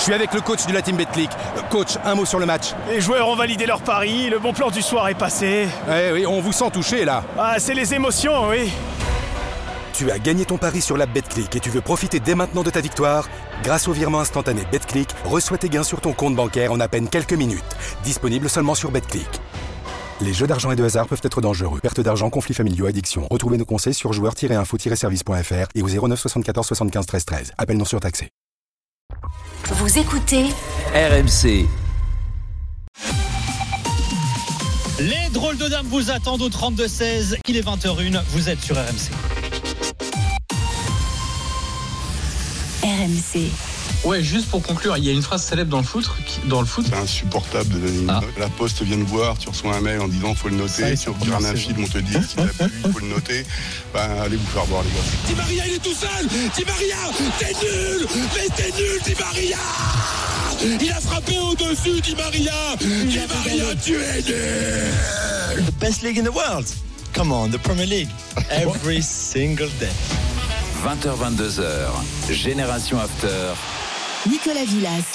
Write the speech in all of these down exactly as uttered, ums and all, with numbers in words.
Je suis avec le coach de la team Betclic. Coach, un mot sur le match. Les joueurs ont validé leur pari, le bon plan du soir est passé. Eh oui, on vous sent touché là. Ah, c'est les émotions, oui. Tu as gagné ton pari sur l'app Betclic et tu veux profiter dès maintenant de ta victoire? Grâce au virement instantané Betclic, reçois tes gains sur ton compte bancaire en à peine quelques minutes. Disponible seulement sur Betclic. Les jeux d'argent et de hasard peuvent être dangereux. Perte d'argent, conflits familiaux, addiction. Retrouvez nos conseils sur joueurs tiret info tiret service point f r et au zéro neuf soixante-quatorze soixante-quinze treize treize. Appel non surtaxé. Vous écoutez R M C. Les drôles de dames vous attendent au trente-deux seize. Il est vingt heures une. Vous êtes sur R M C. R M C. Ouais, juste pour conclure, il y a une phrase célèbre dans le foot. Dans le foot. C'est insupportable de donner une Ah. note. La Poste vient de voir, tu reçois un mail en disant faut le noter. Tu regardes un film, on te dit si t'as pas vu, il faut le noter. Ben allez vous faire voir les gars. Di Maria il est tout seul. Di Maria, t'es nul. Mais t'es nul, Di Maria. Il a frappé au-dessus, Di Maria. Di Maria, tu es nul. The best league in the world. Come on, the Premier League. Every single day. vingt heures vingt-deux heures. Génération After. Nicolas Villas.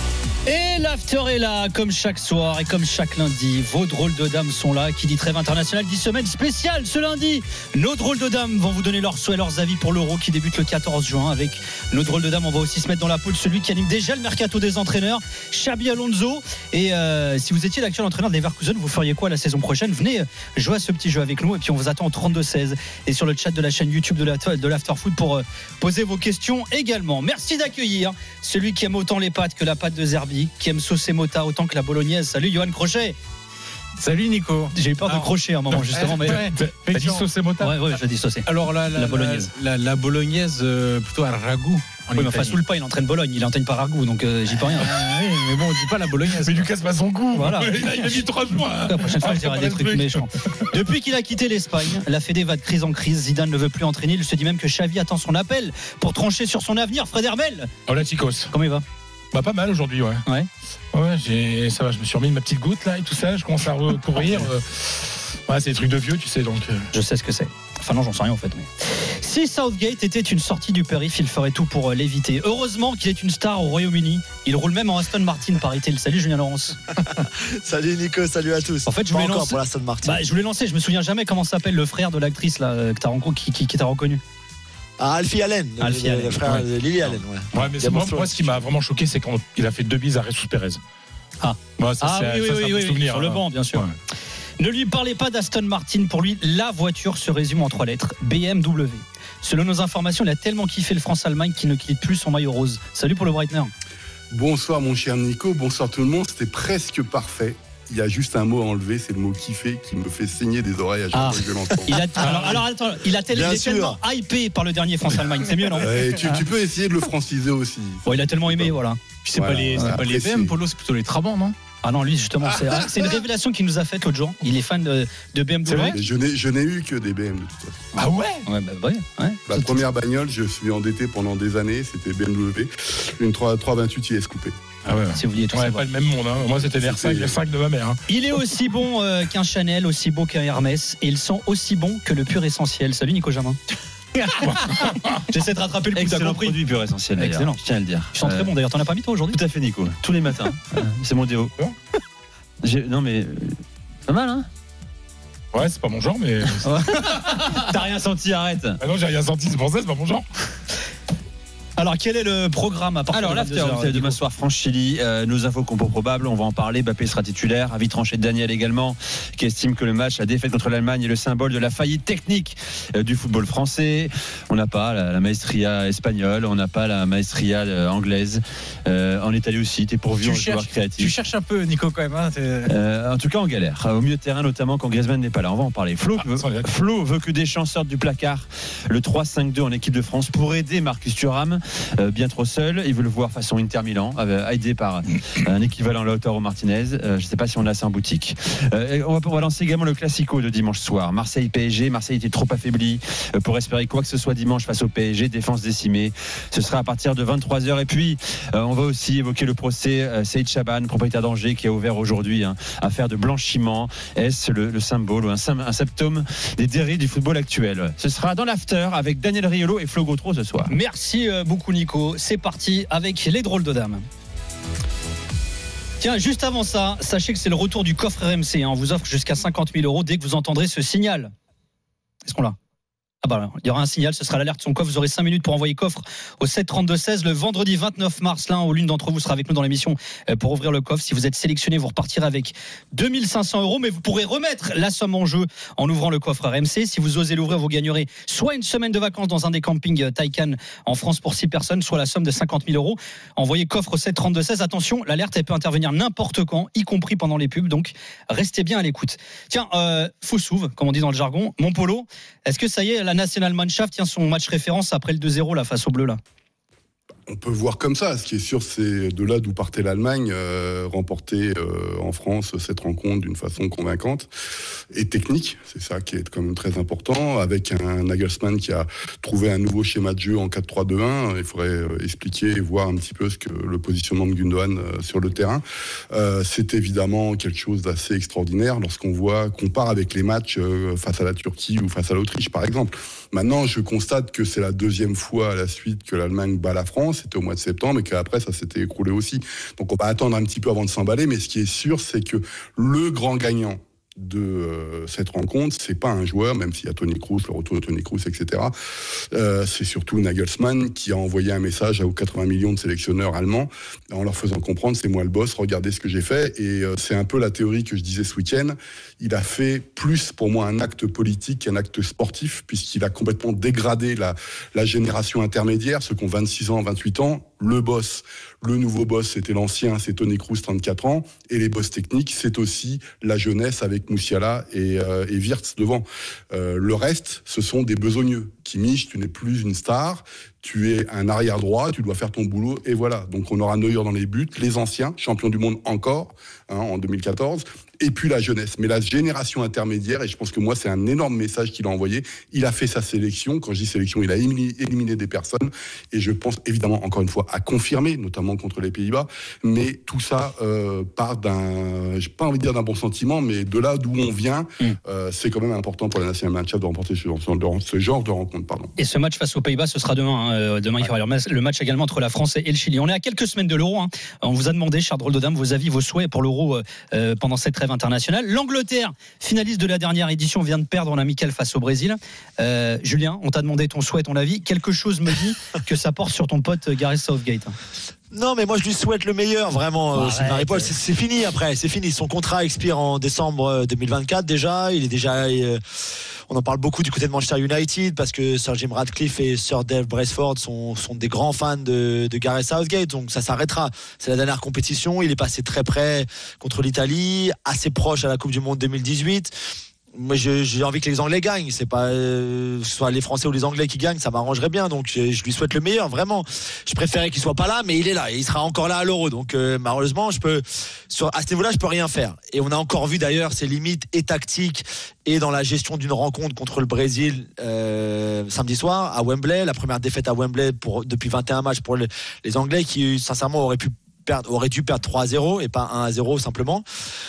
Et l'after est là, comme chaque soir et comme chaque lundi. Vos drôles de dames sont là. Qui dit trêve internationale dit semaine spéciale ce lundi. Nos drôles de dames vont vous donner leurs souhaits, leurs avis pour l'Euro qui débute le quatorze juin. Avec nos drôles de dames, on va aussi se mettre dans la peau de celui qui anime déjà le mercato des entraîneurs, Xabi Alonso. Et euh, si vous étiez l'actuel entraîneur des Leverkusen, vous feriez quoi la saison prochaine? Venez jouer à ce petit jeu avec nous et puis on vous attend au trente-deux seize et sur le chat de la chaîne YouTube de, la, de l'Afterfoot pour euh, poser vos questions également. Merci d'accueillir celui qui aime autant les pâtes que la pâte de Zerbi, qui aime saucer mota autant que la bolognaise. Salut Johan Crochet. Salut Nico. J'ai eu peur Alors, de crocher à un moment justement, mais ouais, t'as dit sauce et mota. Ouais, ouais, j'ai dit saucer. Alors la, la, La bolognaise. la, la, la bolognaise euh, plutôt à ragoût. En oui, mais enfin, sous le pas, il entraîne Bologne, il entraîne pas Ragout, donc euh, j'y peux rien. Ah, oui, mais bon, on dit pas la bolognaise. Mais Lucas passe son goût. Voilà. Il a, il a mis trois mois. La prochaine fois, je dirai des trucs méchants. Depuis qu'il a quitté l'Espagne, la Fédé va de crise en crise. Zidane ne veut plus entraîner. Il se dit même que Xavi attend son appel pour trancher sur son avenir. Fred Hermel. Hola chicos. Comment il va? Bah pas mal aujourd'hui, ouais. Ouais. Ouais, j'ai, ça va. Je me suis remis ma petite goutte là et tout ça. Je commence à recourir. euh, ouais, c'est des trucs de vieux, tu sais donc. Euh... Je sais ce que c'est. Enfin non, j'en sais rien en fait. Mais... Si Southgate était une sortie du périph', il ferait tout pour l'éviter. Heureusement qu'il est une star au Royaume-Uni. Il roule même en Aston Martin, paraît-il. Salut Julien Laurence. Salut Nico, salut à tous. En fait, je voulais Pas encore lancer... pour l'Aston Martin. Bah, je voulais lancer. Je me souviens jamais comment s'appelle le frère de l'actrice là que t'as rencontré, qui, qui, qui t'a reconnu. Ah, Alfie Allen, Alfie le, Allen, le frère ouais. de Lily Allen. Ouais, Ouais, mais c'est moi, moi, ce qui m'a vraiment choqué, c'est quand il a fait deux bises à Jesus Perez. Ah, ouais, ça, ah c'est, oui, ça, oui, c'est un oui, bon souvenir, sur hein. le banc, bien sûr. Ouais. Ne lui parlez pas d'Aston Martin. Pour lui, la voiture se résume en trois lettres. B M W. Selon nos informations, il a tellement kiffé le France-Allemagne qu'il ne quitte plus son maillot rose. Salut pour le Breitner. Bonsoir mon cher Nico, bonsoir tout le monde. C'était presque parfait. Il y a juste un mot à enlever, c'est le mot kiffer qui me fait saigner des oreilles à chaque Ah. fois que je l'entends. Il a, alors, alors attends, il a tel- Bien il est sûr. tellement hypé par le dernier France-Allemagne. C'est mieux, non? Ouais, tu, tu peux essayer de le franciser aussi. Bon, il a tellement aimé, voilà. Puis c'est Voilà, pas les, ouais, c'est pas les apprécié. B M, Polo, c'est plutôt les Trabants, non? Ah non, lui, justement, c'est, c'est une révélation qu'il nous a faite l'autre jour. Il est fan de, de B M W. C'est vrai Mais je n'ai, je n'ai eu que des B M de toute façon. Ah ouais. Ouais, bah, ouais, ouais. La première bagnole, je suis endetté pendant des années, c'était B M W, une trois vingt-huit I S coupé. Ah ouais. Si vous vouliez tout Ouais, savoir. pas le même monde. Hein. Moi, c'était les R cinq, les R cinq de ma mère. Hein. Il est aussi bon euh, qu'un Chanel, aussi beau qu'un Hermès, et il sent aussi bon que le pur essentiel. Salut Nico Jamin. J'essaie de rattraper le coup, t'as Excellent compris. produit pur essentiel. d'ailleurs. Excellent. Je tiens à le dire. Ils sont très Euh, bons d'ailleurs, t'en as pas mis toi aujourd'hui? Tout à fait, Nico. Tous les matins. Euh, c'est mon déo. Bon. J'ai- Non mais euh, pas mal, hein? Ouais, c'est pas mon genre, mais. T'as rien senti, arrête. Ah non, j'ai rien senti, c'est pour ça, c'est pas mon genre. Alors quel est le programme à partir Alors de l'after, vingt-deux heures, vous savez, demain Nico soir France-Chili, euh, nos infos compo probables, on va en parler. Mbappé sera titulaire. Avis tranché de Daniel également, qui estime que le match, la défaite contre l'Allemagne est le symbole de la faillite technique euh, du football français. On n'a pas la, la maestria espagnole, on n'a pas la maestria euh, anglaise. Euh, en Italie aussi, t'es pourvu Tu en cherches, joueur créatif. tu cherches un peu, Nico, quand même. Hein, t'es- Euh, en tout cas en galère, au milieu de terrain notamment quand Griezmann n'est pas là, on va en parler. Flo, Ah, veut, ça, on est d'accord. Flo veut que Deschamps sorte du placard le trois cinq deux en équipe de France pour aider Marcus Thuram, euh, bien trop seul, il veut le voir façon Inter Milan, euh, aidé par un équivalent Lautaro Martinez. euh, je ne sais pas si on a ça en boutique. Euh, on, va, on va lancer également le Classico de dimanche soir, Marseille P S G. Marseille était trop affaibli euh, pour espérer quoi que ce soit dimanche face au P S G, défense décimée. Ce sera à partir de vingt-trois heures et puis euh, on va aussi évoquer le procès euh, Saïd Chaban, propriétaire d'Angers, qui a ouvert aujourd'hui hein, affaire de blanchiment. Est-ce le, le symbole ou un, un symptôme des dérives du football actuel? Ce sera dans l'after avec Daniel Riolo et Flo Gautreau ce soir. Merci euh, beaucoup Nico. C'est parti avec les drôles de dames. Tiens, juste avant ça, sachez que c'est le retour du coffre R M C. Hein. On vous offre jusqu'à cinquante mille euros dès que vous entendrez ce signal. Est-ce qu'on l'a ? Ah bah, il y aura un signal, ce sera l'alerte son coffre. Vous aurez cinq minutes pour envoyer coffre au sept trente-deux seize le vendredi vingt-neuf mars. L'un ou l'une d'entre vous sera avec nous dans l'émission pour ouvrir le coffre. Si vous êtes sélectionné, vous repartirez avec deux mille cinq cents euros, mais vous pourrez remettre la somme en jeu en ouvrant le coffre R M C. Si vous osez l'ouvrir, vous gagnerez soit une semaine de vacances dans un des campings Taycan en France pour six personnes, soit la somme de cinquante mille euros. Envoyez coffre au sept trente-deux seize. Attention, l'alerte, elle peut intervenir n'importe quand, y compris pendant les pubs, donc restez bien à l'écoute. Tiens, euh, Foussouve, comme on dit dans le jargon, mon polo, est-ce que ça y est, la Nationalmannschaft tient son match référence après le deux zéro là, face aux Bleus là? On peut voir comme ça. Ce qui est sûr, c'est de là d'où partait l'Allemagne, euh, remporter euh, en France cette rencontre d'une façon convaincante et technique. C'est ça qui est quand même très important. Avec un Nagelsmann qui a trouvé un nouveau schéma de jeu en quatre trois deux un. Il faudrait euh, expliquer et voir un petit peu ce que le positionnement de Gundogan euh, sur le terrain. Euh, c'est évidemment quelque chose d'assez extraordinaire lorsqu'on voit qu'on part avec les matchs euh, face à la Turquie ou face à l'Autriche, par exemple. Maintenant, je constate que c'est la deuxième fois à la suite que l'Allemagne bat la France. C'était au mois de septembre et qu'après ça s'était écroulé aussi. Donc on va attendre un petit peu avant de s'emballer, mais ce qui est sûr, c'est que le grand gagnant de euh, cette rencontre, c'est pas un joueur, même s'il y a Toni Kroos, le retour de Toni Kroos, et cetera. Euh, c'est surtout Nagelsmann qui a envoyé un message aux quatre-vingts millions de sélectionneurs allemands en leur faisant comprendre, c'est moi le boss, regardez ce que j'ai fait. Et euh, c'est un peu la théorie que je disais ce week-end. Il a fait plus pour moi un acte politique qu'un acte sportif, puisqu'il a complètement dégradé la, la génération intermédiaire, ceux qui ont vingt-six ans, vingt-huit ans. Le boss, le nouveau boss, c'était l'ancien, c'est Toni Kroos, trente-quatre ans, et les boss techniques, c'est aussi la jeunesse avec Moussiala et, euh, et Wirtz devant. Euh, le reste, ce sont des besogneux. Kimmich, tu n'es plus une star, tu es un arrière droit, tu dois faire ton boulot, et voilà. Donc on aura Neuer dans les buts, les anciens, champions du monde encore, hein, en deux mille quatorze, et puis la jeunesse. Mais la génération intermédiaire, et je pense que moi c'est un énorme message qu'il a envoyé, il a fait sa sélection, quand je dis sélection, il a éliminé, éliminé des personnes, et je pense évidemment, encore une fois, à confirmer, notamment contre les Pays-Bas, mais tout ça euh, part d'un, j'ai pas envie de dire d'un bon sentiment, mais de là d'où on vient, mmh. euh, c'est quand même important pour la Nationalmannschaft de remporter ce, ce genre de rencontre. Pardon. Et ce match face aux Pays-Bas, ce sera demain. Hein. Demain, ouais. Il y aura le match également entre la France et le Chili. On est à quelques semaines de l'Euro. Hein. On vous a demandé, chers drôles de dames, vos avis, vos souhaits pour l'Euro euh, pendant cette trêve internationale. L'Angleterre, finaliste de la dernière édition, vient de perdre en amical face au Brésil. Euh, Julien, on t'a demandé ton souhait, ton avis. Quelque chose me dit que ça porte sur ton pote Gareth Southgate. Non, mais moi je lui souhaite le meilleur, vraiment. Bah, c'est, Marie-Paul, c'est, c'est fini après, c'est fini. Son contrat expire en décembre deux mille vingt-quatre déjà. Il est déjà. Euh, on en parle beaucoup du côté de Manchester United parce que Sir Jim Ratcliffe et Sir Dave Braceford sont, sont des grands fans de, de Gareth Southgate. Donc ça s'arrêtera. C'est la dernière compétition. Il est passé très près contre l'Italie, assez proche à la Coupe du Monde deux mille dix-huit. Moi, je, j'ai envie que les Anglais gagnent. C'est pas euh, soit les Français ou les Anglais qui gagnent, ça m'arrangerait bien. Donc, je, je lui souhaite le meilleur, vraiment. Je préférais qu'il soit pas là, mais il est là et il sera encore là à l'Euro. Donc, euh, malheureusement, je peux sur à ce niveau-là, je peux rien faire. Et on a encore vu d'ailleurs ses limites et tactiques et dans la gestion d'une rencontre contre le Brésil euh, samedi soir à Wembley, la première défaite à Wembley pour depuis vingt et un matchs pour les, les Anglais qui sincèrement auraient pu perdre, auraient dû perdre trois à zéro et pas un à zéro simplement.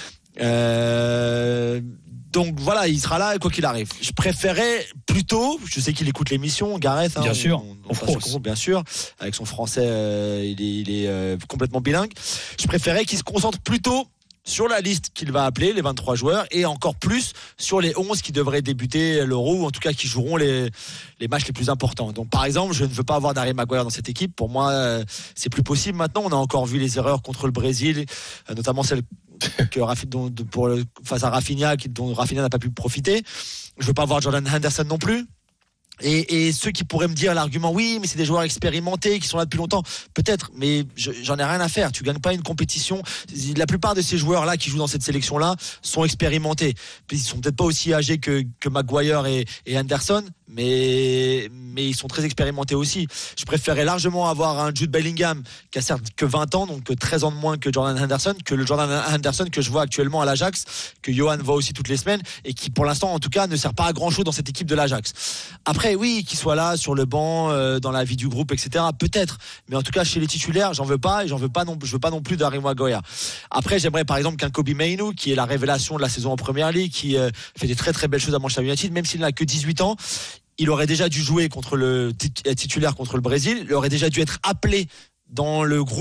Euh, donc voilà, il sera là quoi qu'il arrive. Je préférais plutôt, je sais qu'il écoute l'émission, Gareth, hein, bien sûr, on, on, on groupe, bien sûr, avec son français, euh, il est, il est euh, complètement bilingue. Je préférais qu'il se concentre plutôt sur la liste qu'il va appeler, les vingt-trois joueurs, et encore plus sur les onze qui devraient débuter l'Euro, ou en tout cas qui joueront les, les matchs les plus importants. Donc par exemple, je ne veux pas avoir d'Harry Maguire dans cette équipe. Pour moi, euh, c'est plus possible maintenant. On a encore vu les erreurs contre le Brésil, euh, notamment celle que Rafi, dont, de, pour le, face à Rafinha, qui, dont Rafinha n'a pas pu profiter. Je ne veux pas voir Jordan Henderson non plus. Et, et ceux qui pourraient me dire l'argument, oui, mais c'est des joueurs expérimentés qui sont là depuis longtemps, peut-être, mais je, j'en ai rien à faire. Tu gagnes pas une compétition. La plupart de ces joueurs-là qui jouent dans cette sélection-là sont expérimentés. Ils sont peut-être pas aussi âgés que, que Maguire et, et Henderson, mais, mais ils sont très expérimentés aussi. Je préférais largement avoir un Jude Bellingham qui a certes que vingt ans, donc treize ans de moins que Jordan Henderson, que le Jordan Henderson que je vois actuellement à l'Ajax, que Johan voit aussi toutes les semaines, et qui pour l'instant en tout cas ne sert pas à grand-chose dans cette équipe de l'Ajax. Après, oui, qu'il soit là sur le banc, euh, dans la vie du groupe, et cetera. Peut-être, mais en tout cas chez les titulaires, j'en veux pas, et j'en veux pas non, je veux pas non plus d'Harry Maguire. Après, j'aimerais par exemple qu'un Kobbie Mainoo, qui est la révélation de la saison en Première Ligue, qui euh, fait des très très belles choses à Manchester United, même s'il n'a que dix-huit ans, il aurait déjà dû jouer contre le titulaire contre le Brésil, il aurait déjà dû être appelé dans le groupe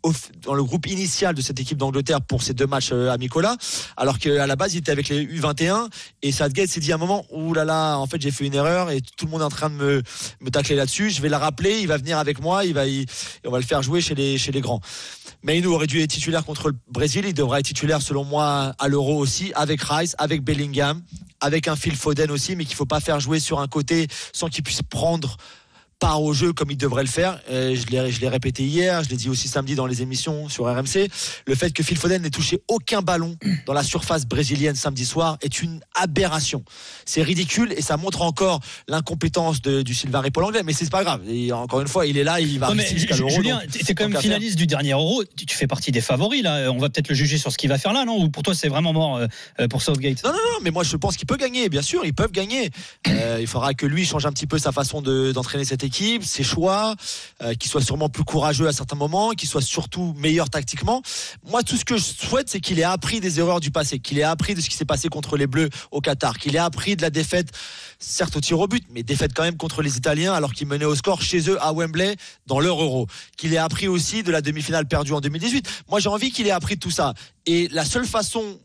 dans le groupe initial de cette équipe d'Angleterre pour ces deux matchs amicaux-là, alors qu'à la base il était avec les U vingt et un et Southgate s'est dit à un moment ouh là là, en fait j'ai fait une erreur et tout le monde est en train de me, me tacler là-dessus, je vais la rappeler, il va venir avec moi, il va, il, on va le faire jouer chez les, chez les grands. Mainu aurait dû être titulaire contre le Brésil, il devrait être titulaire selon moi à l'Euro aussi, avec Rice, avec Bellingham, avec un Phil Foden aussi, mais qu'il ne faut pas faire jouer sur un côté sans qu'il puisse prendre part au jeu comme il devrait le faire. Euh, je, l'ai, je l'ai répété hier, je l'ai dit aussi samedi dans les émissions sur R M C, le fait que Phil Foden n'ait touché aucun ballon dans la surface brésilienne samedi soir est une aberration. C'est ridicule et ça montre encore l'incompétence de, du Sylvain Ripoll anglais, mais c'est pas grave. Et encore une fois, il est là, il va rester jusqu'à l'Euro. Julien, donc, t'es quand même finaliste du dernier Euro, tu, tu fais partie des favoris là, on va peut-être le juger sur ce qu'il va faire là, non? Ou pour toi c'est vraiment mort euh, pour Southgate? Non, non, non, mais moi je pense qu'il peut gagner, bien sûr, ils peuvent gagner. Euh, il faudra que lui change un petit peu sa façon de, d'entraîner cette équipe, ses choix, euh, qu'il soit sûrement plus courageux à certains moments, qu'il soit surtout meilleur tactiquement. Moi, tout ce que je souhaite, c'est qu'il ait appris des erreurs du passé, qu'il ait appris de ce qui s'est passé contre les Bleus au Qatar, qu'il ait appris de la défaite, certes au tir au but, mais défaite quand même contre les Italiens alors qu'ils menaient au score chez eux à Wembley dans leur Euro. Qu'il ait appris aussi de la demi-finale perdue en deux mille dix-huit. Moi, j'ai envie qu'il ait appris de tout ça. Et la seule façon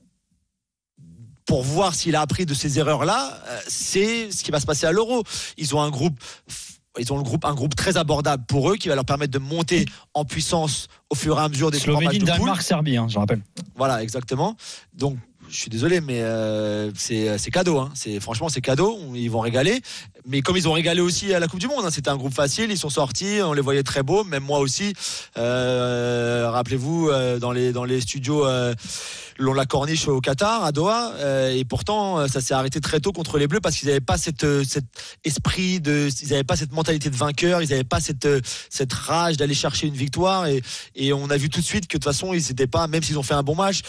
pour voir s'il a appris de ces erreurs-là, c'est ce qui va se passer à l'Euro. Ils ont un groupe Ils ont le groupe, un groupe très abordable pour eux qui va leur permettre de monter en puissance au fur et à mesure des trois matchs de poule. Slovénie, Danemark, Serbie, hein, je rappelle. Voilà, exactement. Donc, je suis désolé, mais euh, c'est, c'est cadeau. Hein. C'est, franchement, c'est cadeau. Ils vont régaler. Mais comme ils ont régalé aussi à la Coupe du Monde, hein, c'était un groupe facile. Ils sont sortis, on les voyait très beaux. Même moi aussi. Euh, rappelez-vous, euh, dans les dans les studios. Euh, le long de la corniche au Qatar, à Doha, euh, et pourtant ça s'est arrêté très tôt contre les Bleus parce qu'ils n'avaient pas cette, cette esprit de, ils n'avaient pas cette mentalité de vainqueur, ils n'avaient pas cette, cette rage d'aller chercher une victoire, et, et on a vu tout de suite que de toute façon ils n'étaient pas, même s'ils ont fait un bon match,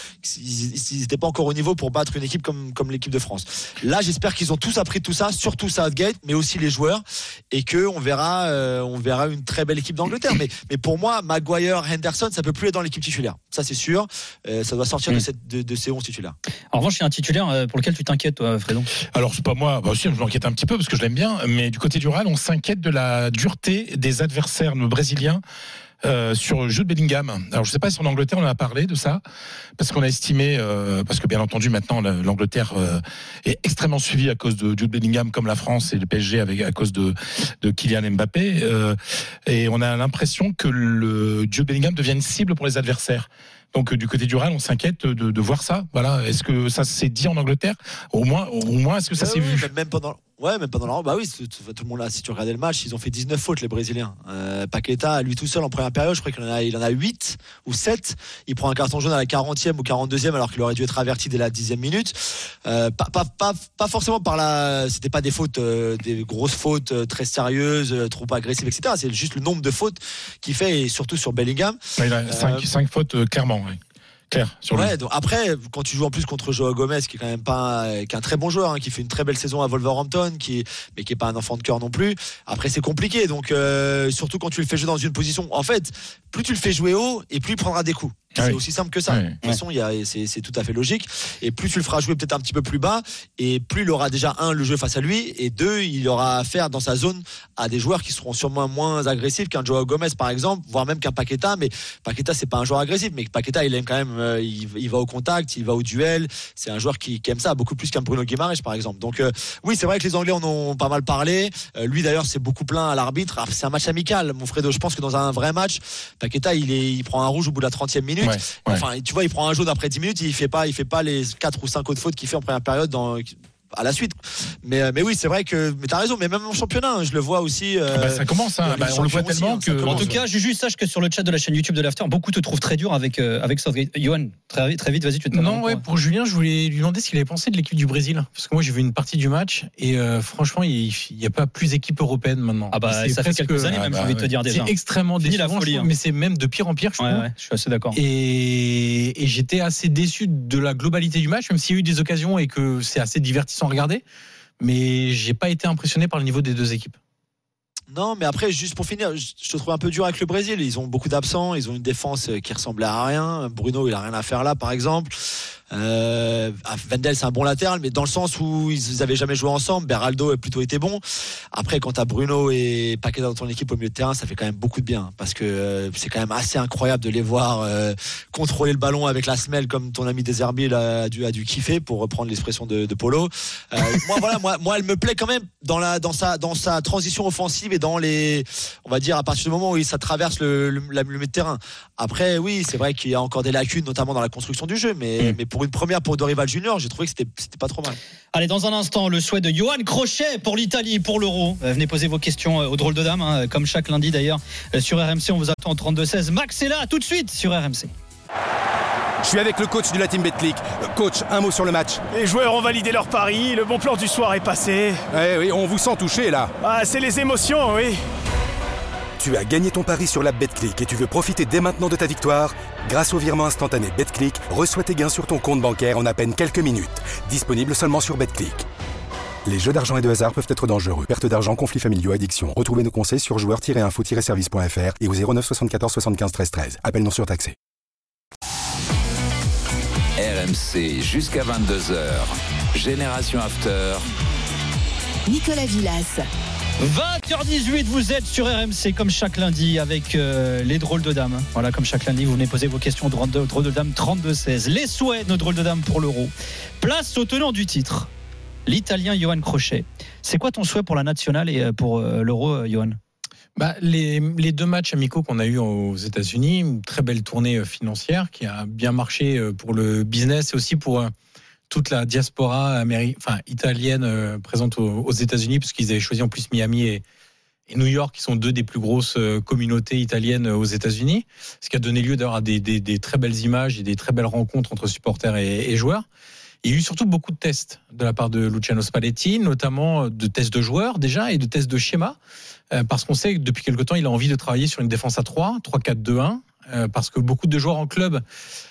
ils n'étaient pas encore au niveau pour battre une équipe comme, comme l'équipe de France. Là, j'espère qu'ils ont tous appris tout ça, surtout Southgate, mais aussi les joueurs, et que on verra, euh, on verra une très belle équipe d'Angleterre. Mais, mais pour moi, Maguire, Henderson, ça peut plus être dans l'équipe titulaire. Ça, c'est sûr. Euh, ça doit sortir mmh. de cette De, de ces onze titulaires. En revanche, il y a un titulaire pour lequel tu t'inquiètes, toi, Fredon. Alors, c'est pas moi, bah aussi, je m'inquiète un petit peu parce que je l'aime bien, mais du côté du Real, on s'inquiète de la dureté des adversaires brésiliens. Euh, sur Jude Bellingham. Alors je ne sais pas si en Angleterre on a parlé de ça, parce qu'on a estimé, euh, parce que bien entendu maintenant l'Angleterre euh, est extrêmement suivie à cause de Jude Bellingham, comme la France et le P S G avec, à cause de, de Kylian Mbappé, euh, et on a l'impression que le Jude Bellingham devient une cible pour les adversaires. Donc du côté du Real, on s'inquiète de, de voir ça. Voilà. Est-ce que ça s'est dit en Angleterre? Au moins, au moins, est-ce que ça ouais, s'est ouais, vu? Même pendant, ouais, même pendant la, bah oui, tout, tout le monde là. Si tu regardais le match, ils ont fait dix-neuf fautes les Brésiliens. Euh, Paqueta, lui tout seul en première période, je crois qu'il en a, il en a huit ou sept. Il prend un carton jaune à la quarantième ou quarante-deuxième alors qu'il aurait dû être averti dès la dixième minute. Euh, pas, pas, pas, pas forcément par la, c'était pas des fautes, euh, des grosses fautes euh, très sérieuses, euh, trop agressives, et cetera. C'est juste le nombre de fautes qu'il fait, et surtout sur Bellingham. Ouais, il a cinq, euh, cinq fautes euh, clairement. Ouais. Claire, sur ouais, donc après, quand tu joues en plus contre Joao Gomez, qui est quand même pas, qui est un très bon joueur, hein, qui fait une très belle saison à Wolverhampton, qui, mais qui est pas un enfant de cœur non plus. Après, c'est compliqué. Donc, euh, surtout quand tu le fais jouer dans une position, en fait, plus tu le fais jouer haut, et plus il prendra des coups. C'est oui. aussi simple que ça. Oui. De toute façon, il y a, c'est, c'est tout à fait logique. Et plus tu le feras jouer peut-être un petit peu plus bas, et plus il aura déjà un le jeu face à lui, et deux, il aura affaire dans sa zone à des joueurs qui seront sûrement moins agressifs qu'un Joao Gomez par exemple, voire même qu'un Paqueta. Mais Paqueta, c'est pas un joueur agressif, mais Paqueta, il aime quand même. Euh, il, il va au contact, il va au duel. C'est un joueur qui, qui aime ça beaucoup plus qu'un Bruno Guimaraes par exemple. Donc euh, oui, c'est vrai que les Anglais en ont pas mal parlé. Euh, lui d'ailleurs, c'est beaucoup plaint à l'arbitre. Alors, c'est un match amical, mon Fredo. Je pense que dans un vrai match, Paqueta, il est, il prend un rouge au bout de la trentième minute. Ouais, ouais. Enfin, tu vois, il prend un jaune après dix minutes, il fait pas, il fait pas les quatre ou cinq autres fautes qu'il fait en première période dans, à la suite. Mais, mais oui, c'est vrai que, mais t'as raison, mais même en championnat, hein, je le vois aussi. Euh, ah bah ça commence, hein, bah, on le voit tellement aussi, que. En tout cas, Juju, sache que sur le chat de la chaîne YouTube de l'After, beaucoup te trouvent très dur avec, euh, avec Southgate. Johan, très, très vite, vas-y, tu te Non, ouais, pour Julien, je voulais lui demander ce qu'il avait pensé de l'équipe du Brésil. Parce que moi, j'ai vu une partie du match et euh, franchement, il n'y a pas plus d'équipe européenne maintenant. Ah bah, ça fait quelques années, même, ah bah, j'ai envie de te dire déjà. C'est extrêmement décevant, folie, hein. Mais c'est même de pire en pire, je ouais, trouve. Ouais, je suis assez d'accord. Et, et j'étais assez déçu de la globalité du match, même s'il y a eu des occasions et que c'est assez divertissant à regarder. Mais j'ai pas été impressionné par le niveau des deux équipes. Non, mais après, juste pour finir, je te trouve un peu dur avec le Brésil. Ils ont beaucoup d'absents, ils ont une défense qui ressemblait à rien. Bruno, il a rien à faire là, par exemple. Euh, Wendel, c'est un bon latéral, mais dans le sens où ils avaient jamais joué ensemble. Beraldo a plutôt été bon. Après, quand t'as Bruno et Paqueta dans ton équipe au milieu de terrain, ça fait quand même beaucoup de bien, parce que euh, c'est quand même assez incroyable de les voir euh, contrôler le ballon avec la semelle, comme ton ami Deserbi a dû, a dû kiffer, pour reprendre l'expression de, de Polo. Euh, moi, voilà, moi, moi, elle me plaît quand même dans la, dans sa, dans sa transition offensive et dans les, on va dire, à partir du moment où ça traverse le, le, le milieu de terrain. Après, oui, c'est vrai qu'il y a encore des lacunes, notamment dans la construction du jeu, mais, mmh. mais pour une première pour Dorival Junior, j'ai trouvé que c'était, c'était pas trop mal. Allez, dans un instant, le souhait de Johan Crochet pour l'Italie, pour l'Euro. Venez poser vos questions aux drôles de dames, hein, comme chaque lundi d'ailleurs sur R M C. On vous attend au trente-deux seize. Max est là, tout de suite sur R M C. Je suis avec le coach de la team Betclic. Coach, un mot sur le match. Les joueurs ont validé leur pari, le bon plan du soir est passé. Eh oui, on vous sent touché là. Ah, c'est les émotions, oui. Tu as gagné ton pari sur l'app Betclic et tu veux profiter dès maintenant de ta victoire? Grâce au virement instantané Betclic, reçois tes gains sur ton compte bancaire en à peine quelques minutes. Disponible seulement sur Betclic. Les jeux d'argent et de hasard peuvent être dangereux. Perte d'argent, conflits familiaux, addiction. Retrouvez nos conseils sur joueurs tiret info tiret service point f r et au zéro neuf soixante-quatorze soixante-quinze treize treize. Appel non surtaxé. R M C jusqu'à vingt-deux heures. Génération After. Nicolas Villas. vingt heures dix-huit, vous êtes sur R M C comme chaque lundi avec euh, les drôles de dames. Voilà, comme chaque lundi, vous venez poser vos questions aux drôles de, drôles de dames trente-deux seize. Les souhaits de nos drôles de dames pour l'Euro. Place au tenant du titre, l'Italien Johan Crochet. C'est quoi ton souhait pour la nationale et pour euh, l'Euro, Johan? Bah, les, les deux matchs amicaux qu'on a eus aux États-Unis, une très belle tournée financière qui a bien marché pour le business et aussi pour toute la diaspora améri- enfin, italienne euh, présente aux, aux États-Unis, parce qu'ils avaient choisi en plus Miami et, et New York, qui sont deux des plus grosses euh, communautés italiennes aux États-Unis, ce qui a donné lieu d'ailleurs à des, des, des très belles images et des très belles rencontres entre supporters et, et joueurs. Il y a eu surtout beaucoup de tests de la part de Luciano Spalletti, notamment de tests de joueurs déjà et de tests de schéma, euh, parce qu'on sait que depuis quelque temps, il a envie de travailler sur une défense à trois, trois quatre deux un, euh, parce que beaucoup de joueurs en club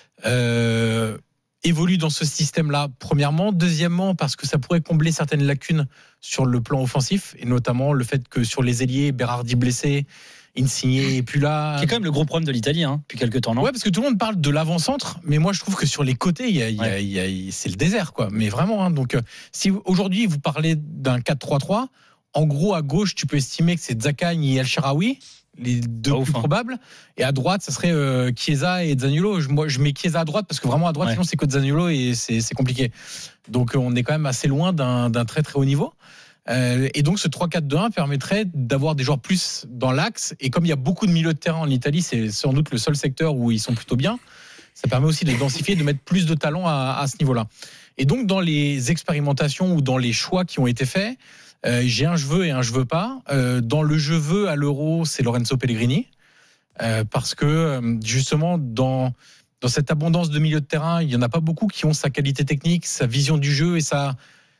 euh, évoluent dans ce système-là, premièrement. Deuxièmement, parce que ça pourrait combler certaines lacunes sur le plan offensif, et notamment le fait que sur les ailiers, Berardi blessé, Insigne et plus là. Qui est quand même le gros problème de l'Italie, hein, depuis quelques temps, non? Ouais, parce que tout le monde parle de l'avant-centre, mais moi je trouve que sur les côtés, il y a, il y a, ouais. il y a, c'est le désert, quoi. Mais vraiment, hein, donc si aujourd'hui vous parlez d'un quatre trois trois, en gros à gauche, tu peux estimer que c'est Zaccagni et El Shaarawy, les deux plus hein. probables, et à droite, ça serait euh, Chiesa et Zaniolo. Je, moi, je mets Chiesa à droite parce que vraiment à droite, ouais. sinon c'est que Zaniolo et c'est, c'est compliqué. Donc on est quand même assez loin d'un, d'un très très haut niveau. Euh, et donc ce trois quatre deux un permettrait d'avoir des joueurs plus dans l'axe, et comme il y a beaucoup de milieux de terrain en Italie, c'est sans doute le seul secteur où ils sont plutôt bien, ça permet aussi de densifier, de mettre plus de talent à, à ce niveau-là. Et donc dans les expérimentations ou dans les choix qui ont été faits, euh, j'ai un je veux et un je veux pas. Euh, dans le je veux à l'Euro, c'est Lorenzo Pellegrini, euh, parce que justement dans, dans cette abondance de milieux de terrain, il n'y en a pas beaucoup qui ont sa qualité technique, sa vision du jeu et sa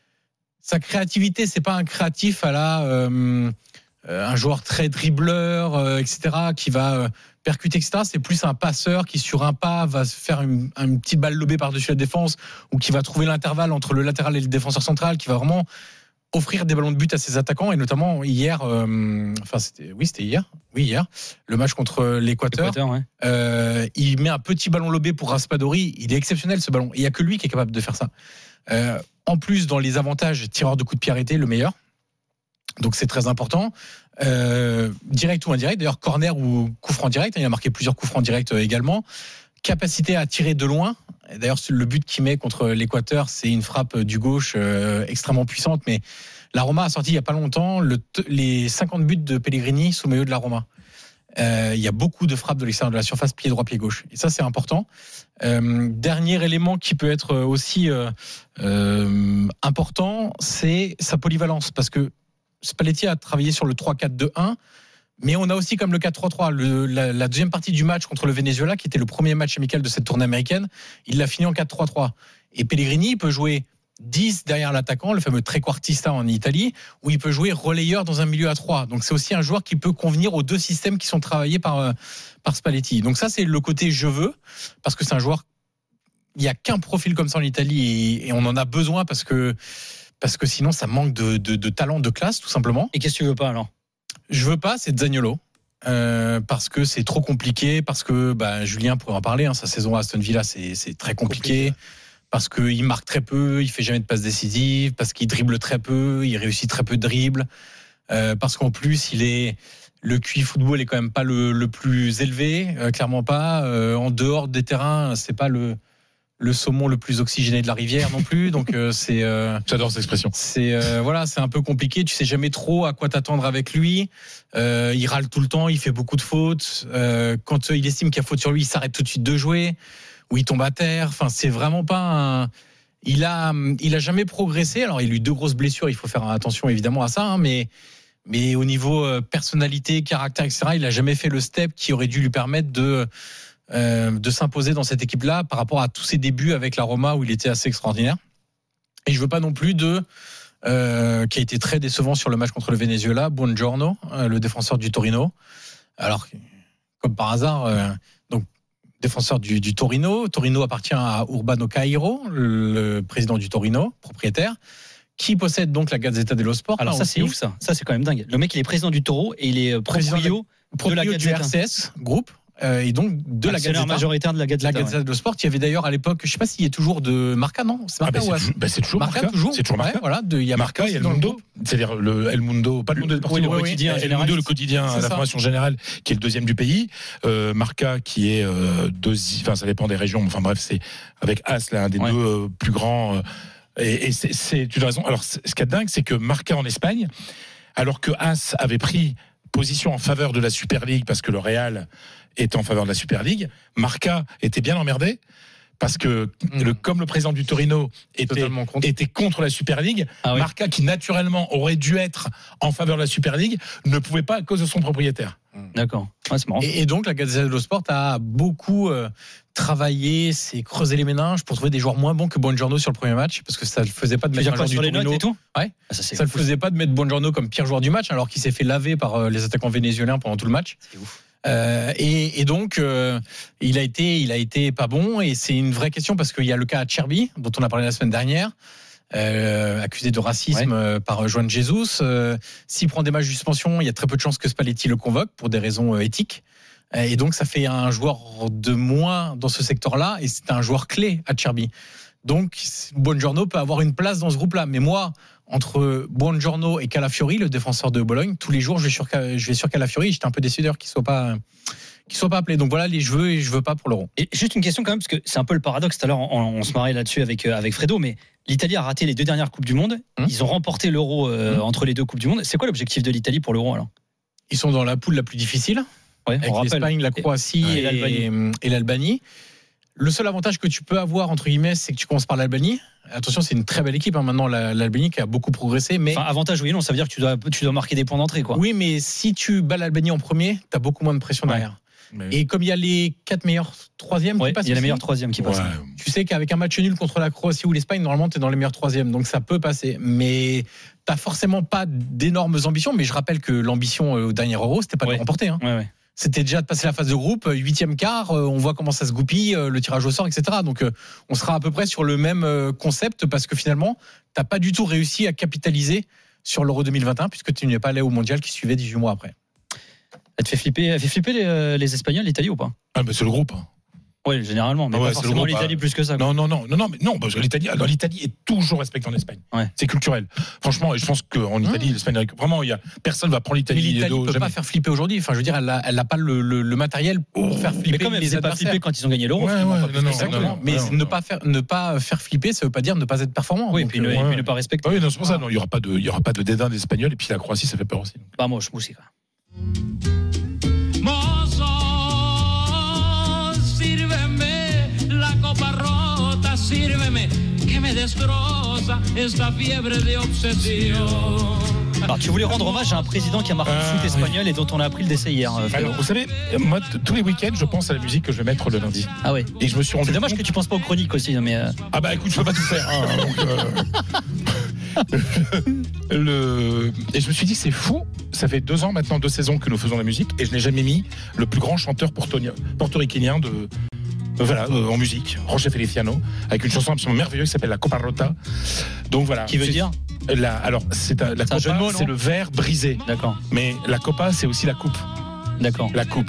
Sa créativité. C'est pas un créatif à la euh, un joueur très dribbleur, euh, et cetera, qui va euh, percuter, et cetera. C'est plus un passeur qui, sur un pas, va faire une, une petite balle lobée par-dessus la défense, ou qui va trouver l'intervalle entre le latéral et le défenseur central, qui va vraiment offrir des ballons de but à ses attaquants. Et notamment hier, euh, enfin c'était, oui c'était hier, oui hier, le match contre l'Équateur. L'Équateur, ouais. euh, il met un petit ballon lobé pour Raspadori. Il est exceptionnel ce ballon. Il y a que lui qui est capable de faire ça. Euh, en plus, dans les avantages, tireur de coup de pied arrêté, le meilleur. Donc c'est très important. Euh, direct ou indirect, d'ailleurs corner ou coup franc direct, il a marqué plusieurs coups francs directs également. Capacité à tirer de loin. D'ailleurs, le but qu'il met contre l'Équateur, c'est une frappe du gauche euh, extrêmement puissante. Mais la Roma a sorti il n'y a pas longtemps le t- les cinquante buts de Pellegrini sous maillot de la Roma. Euh, il y a beaucoup de frappes de l'extérieur de la surface, pied droit, pied gauche. Et ça, c'est important. Euh, dernier élément qui peut être aussi euh, euh, important, c'est sa polyvalence. Parce que Spalletti a travaillé sur le trois quatre deux un, mais on a aussi comme le quatre trois trois, le, la, la deuxième partie du match contre le Venezuela, qui était le premier match amical de cette tournée américaine, il l'a fini en quatre trois trois. Et Pellegrini, il peut jouer dix derrière l'attaquant, le fameux trequartista en Italie, où il peut jouer relayeur dans un milieu à trois. Donc c'est aussi un joueur qui peut convenir aux deux systèmes qui sont travaillés par, par Spalletti. Donc ça, c'est le côté je veux, parce que c'est un joueur, il n'y a qu'un profil comme ça en Italie, et, et on en a besoin parce que, parce que sinon ça manque de, de, de talent, de classe, tout simplement. Et qu'est-ce que tu veux pas alors? Je veux pas, c'est Zaniolo. Euh, parce que c'est trop compliqué, parce que bah, Julien pourrait en parler, hein, sa saison à Aston Villa, c'est, c'est très compliqué. compliqué. parce qu'il marque très peu, il fait jamais de passes décisives, parce qu'il dribble très peu, il réussit très peu de dribbles, euh, parce qu'en plus il est le Q I football est quand même pas le, le plus élevé, euh, clairement pas. Euh, en dehors des terrains, c'est pas le le saumon le plus oxygéné de la rivière non plus. Donc euh, c'est. Euh, J'adore cette expression. C'est euh, voilà, c'est un peu compliqué. Tu sais jamais trop à quoi t'attendre avec lui. Euh, il râle tout le temps, il fait beaucoup de fautes. Euh, quand euh, il estime qu'il y a faute sur lui, il s'arrête tout de suite de jouer ou il tombe à terre. Enfin, c'est vraiment pas un. Il a, il a jamais progressé. Alors, il a eu deux grosses blessures. Il faut faire attention évidemment à ça, hein, mais. Mais au niveau euh, personnalité, caractère, et cetera, il n'a jamais fait le step qui aurait dû lui permettre de, euh, de s'imposer dans cette équipe-là par rapport à tous ses débuts avec la Roma où il était assez extraordinaire. Et je ne veux pas non plus de... Euh, qui a été très décevant sur le match contre le Venezuela, Buongiorno, euh, le défenseur du Torino. Alors, comme par hasard, euh, donc, défenseur du, du Torino. Torino appartient à Urbano Cairo, le président du Torino, propriétaire, qui possède donc la Gazzetta dello Sport. Alors ça c'est ouf ça, ça c'est quand même dingue. Le mec il est président du Taureau et il est proprio de la du R C S Group euh, et donc de la Gazzetta majoritaire de la Gazzetta, la Gazzetta dello Sport. Il y avait d'ailleurs à l'époque, je sais pas s'il y a toujours de Marca, non c'est Marca, ah bah, ouais. c'est, bah c'est toujours Marca, Marca, toujours. C'est toujours Marca. Ouais, voilà, il y a Marca, Marca et El Mundo, c'est-à-dire le El Mundo, pas le Mundo Deportivo, oui, le quotidien, El Mundo, le quotidien, l'information générale, qui est le deuxième du pays. Euh, Marca, qui est euh, deuxième, enfin ça dépend des régions, enfin bref, c'est avec As l'un des ouais. deux euh, plus grands. Euh, Et, et c'est, c'est, tu as raison. Alors, ce qui est dingue, c'est que Marca en Espagne, alors que As avait pris position en faveur de la Super League parce que le Real était en faveur de la Super League, Marca était bien emmerdé parce que, mmh. le, comme le président du Torino était, contre. était contre la Super League, ah oui. Marca, qui naturellement aurait dû être en faveur de la Super League, ne pouvait pas à cause de son propriétaire. D'accord. Ouais, c'est marrant. Et, et donc, la Gazzetta dello Sport a beaucoup euh, travaillé, s'est creusé les méninges pour trouver des joueurs moins bons que Buongiorno sur le premier match, parce que ça ne le faisait pas de mettre un joueur du Torino. Et tout ouais. Ah, ça ça ne le faisait pas de mettre Buongiorno comme pire joueur du match, alors qu'il s'est fait laver par euh, les attaquants vénézuéliens pendant tout le match. C'est ouf. Euh, et, et donc, euh, il a été, il a été pas bon, et c'est une vraie question parce qu'il y a le cas Acerbi, dont on a parlé la semaine dernière. Euh, accusé de racisme ouais. euh, par Juan Jesus. Euh, s'il prend des matchs de suspension, il y a très peu de chances que Spalletti le convoque pour des raisons euh, éthiques. Euh, et donc, ça fait un joueur de moins dans ce secteur-là, et c'est un joueur clé, Acerbi. Donc, Buongiorno peut avoir une place dans ce groupe-là. Mais moi, entre Buongiorno et Calafiori, le défenseur de Bologne, tous les jours, je vais sur, je vais sur Calafiori. J'étais un peu déçu d'ailleurs qu'il soit pas... qui ne soit pas appelé. Donc voilà, les je veux et je veux pas pour l'Euro. Et juste une question quand même, parce que c'est un peu le paradoxe. Tout à l'heure, on, on se marrait là-dessus avec, euh, avec Fredo, mais l'Italie a raté les deux dernières Coupes du Monde. Hum. Ils ont remporté l'Euro euh, hum. entre les deux Coupes du Monde. C'est quoi l'objectif de l'Italie pour l'Euro alors ? Ils sont dans la poule la plus difficile, ouais, avec l'Espagne, la Croatie et, et, l'Albanie. et l'Albanie. Le seul avantage que tu peux avoir, entre guillemets, c'est que tu commences par l'Albanie. Attention, c'est une très belle équipe hein, maintenant, l'Albanie qui a beaucoup progressé. Mais... Enfin, avantage, oui, non, ça veut dire que tu dois, tu dois marquer des points d'entrée, quoi. Oui, mais si tu bats l'Albanie en premier, tu as beaucoup moins de pression ouais. derrière. Mais... Et comme il y a les quatre meilleurs troisièmes ouais, qui passent, il y a les meilleurs troisièmes qui passent. Ouais. Tu sais qu'avec un match nul contre la Croatie ou l'Espagne, normalement, tu es dans les meilleurs troisièmes. Donc ça peut passer. Mais tu n'as forcément pas d'énormes ambitions. Mais je rappelle que l'ambition au dernier Euro, c'était pas ouais. de remporter. Hein. Ouais, ouais. C'était déjà de passer la phase de groupe, huitième quart, on voit comment ça se goupille, le tirage au sort, et cetera. Donc on sera à peu près sur le même concept parce que finalement, tu n'as pas du tout réussi à capitaliser sur l'Euro deux mille vingt et un puisque tu n'es pas allé au Mondial qui suivait dix-huit mois après. Elle te fait flipper, elle fait flipper les, les Espagnols, l'Italie ou pas ? Ah bah c'est le groupe. Oui, généralement, mais ah ouais, pas forcément l'Italie plus que ça. Quoi. Non, non, non, non, non, mais non, parce que l'Italie, alors l'Italie est toujours respectée en Espagne. Ouais. C'est culturel. Franchement, je pense qu'en Italie, mmh. l'Espagne, vraiment, il y a personne va prendre l'Italie. Mais l'Italie ne peut jamais. pas faire flipper aujourd'hui. Enfin, je veux dire, elle n'a elle a pas le, le, le matériel pour oh. faire flipper. Mais comme elle les pas flipper quand ils ont gagné l'Euro. Ouais, ouais, non, non, non, non, mais non, ne pas faire, ne pas faire flipper, ça ne veut pas dire ne pas être performant. Oui, et puis, euh, ne, ne pas respecter. Oui, non, c'est pour ça. Non, il n'y aura pas de, il y aura pas de dédain des Espagnols. Et puis la Croatie, ça fait peur aussi. Bah moi, je aussi. Alors, tu voulais rendre hommage à un président qui a marqué euh, le foot espagnol oui. et dont on a appris le décès hier. Alors, vous savez, moi, t- tous les week-ends, je pense à la musique que je vais mettre le lundi. Ah ouais. Et je me suis rendu C'est dommage compte... que tu penses pas aux chroniques aussi, mais. Euh... Ah bah écoute, je peux pas tout faire. Hein, donc, euh... le... Et je me suis dit, c'est fou. Ça fait deux ans maintenant, deux saisons que nous faisons la musique, et je n'ai jamais mis le plus grand chanteur portoricain de. Voilà, euh, en musique, José Feliciano, avec une chanson absolument merveilleuse qui s'appelle La Copa Rota. Donc voilà. Qui veut dire la, alors, c'est la Copa, c'est le verre brisé. D'accord. Mais la Copa, c'est aussi la coupe. D'accord. La coupe.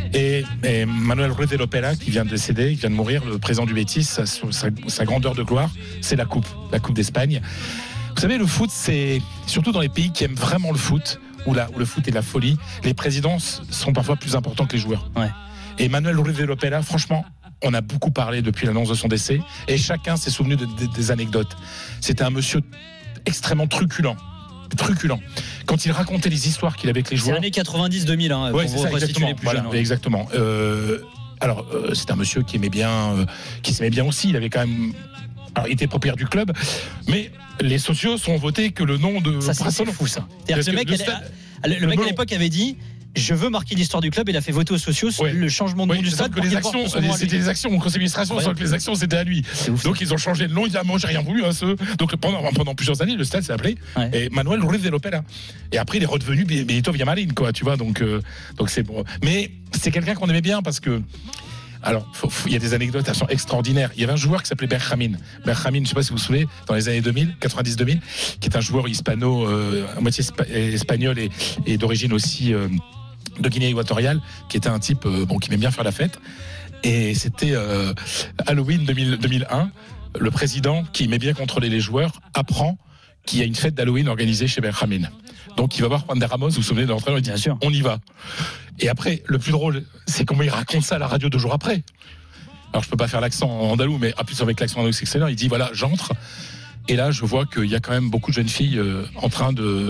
Et, et Manuel Ruiz de Lopera, qui vient de décéder, qui vient de mourir, le président du Betis, sa, sa, sa grandeur de gloire, c'est la coupe, la coupe d'Espagne. Vous savez, le foot, c'est surtout dans les pays qui aiment vraiment le foot, où, la, où le foot est de la folie, les présidents sont parfois plus importants que les joueurs. Ouais. Et Manuel Ruiz de Lopera, franchement, on a beaucoup parlé depuis l'annonce de son décès, et chacun s'est souvenu de, de, des anecdotes. C'était un monsieur extrêmement truculent. truculent. Quand il racontait les histoires qu'il avait avec les joueurs. C'est années quatre-vingt-dix deux mille, hein, ouais, pour c'est vous ça, restituer les plus voilà, jeunes. Ouais. Exactement. Euh, alors, euh, c'est un monsieur qui aimait bien, euh, qui s'aimait bien aussi. Il avait quand même. Alors, il était propriétaire du club, mais les socios ont voté que le nom de. Ça, c'est fou, ça. C'est-à-dire que le mec, elle, le, le mec à l'époque avait dit. Je veux marquer l'histoire du club. Il a fait voter aux socios sur ouais. le changement de nom oui, du stade. Que les actions, c'était les actions au conseil d'administration, ouais. Sans que les actions c'était à lui. Ouf, donc ils ont changé de nom. Il a moi j'ai rien voulu à ce. Donc pendant pendant plusieurs années, le stade s'est appelé ouais. et Manuel Ruiz de Lopera. Et après il est redevenu Benito Villamarín, quoi. Tu vois, donc euh, donc c'est bon. Mais c'est quelqu'un qu'on aimait bien parce que. Alors, il y a des anecdotes, elles sont extraordinaires. Il y avait un joueur qui s'appelait Benjamin. Benjamin, je ne sais pas si vous vous souvenez, dans les années deux mille, quatre-vingt-dix deux mille, qui est un joueur hispano, euh, à moitié espagnol et, et d'origine aussi. Euh, de Guinée équatoriale, qui était un type euh, bon, qui aimait bien faire la fête. Et c'était euh, Halloween deux mille, deux mille un. Le président, qui aimait bien contrôler les joueurs, apprend qu'il y a une fête d'Halloween organisée chez Benjamin. Donc il va voir Juan de Ramos, vous vous souvenez de l'entraîneur, il dit « on y va ». Et après, le plus drôle, c'est comment il raconte ça à la radio deux jours après. Alors je peux pas faire l'accent andalou, mais en plus avec l'accent andalou, c'est excellent. Il dit « voilà, j'entre ». Et là, je vois qu'il y a quand même beaucoup de jeunes filles euh, en train de...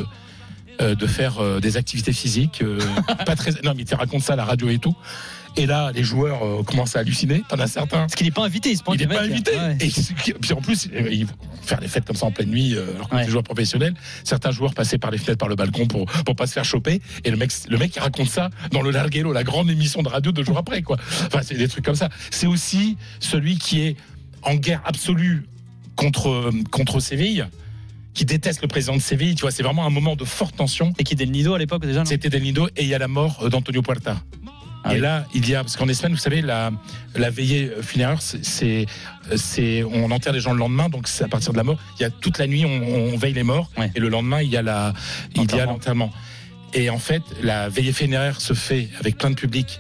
de faire euh, des activités physiques euh, pas très non mais il te raconte ça à la radio et tout et là les joueurs euh, commencent à halluciner. T'en as certains parce qu'il n'est pas invité, il se il n'est pas invité ouais. Et puis en plus ils vont faire des fêtes comme ça en pleine nuit euh, alors que ouais. Les joueurs professionnels, certains joueurs passaient par les fenêtres, par le balcon pour pour pas se faire choper et le mec le mec il raconte ça dans le Larguero, la grande émission de radio deux jours après quoi. Enfin c'est des trucs comme ça. C'est aussi celui qui est en guerre absolue contre contre Séville, qui déteste le président de Séville, tu vois, c'est vraiment un moment de forte tension. Et qui était Del Nido à l'époque déjà, non ? C'était Del Nido et il y a la mort d'Antonio Puerta. Ah et oui. Là, il y a, parce qu'en Espagne, vous savez, la, la veillée funéraire, c'est, c'est, c'est, on enterre les gens le lendemain, donc c'est à partir de la mort. Il y a toute la nuit, on, on veille les morts, ouais. Et le lendemain, il y a la, il y a l'enterrement. Et en fait, la veillée funéraire se fait avec plein de public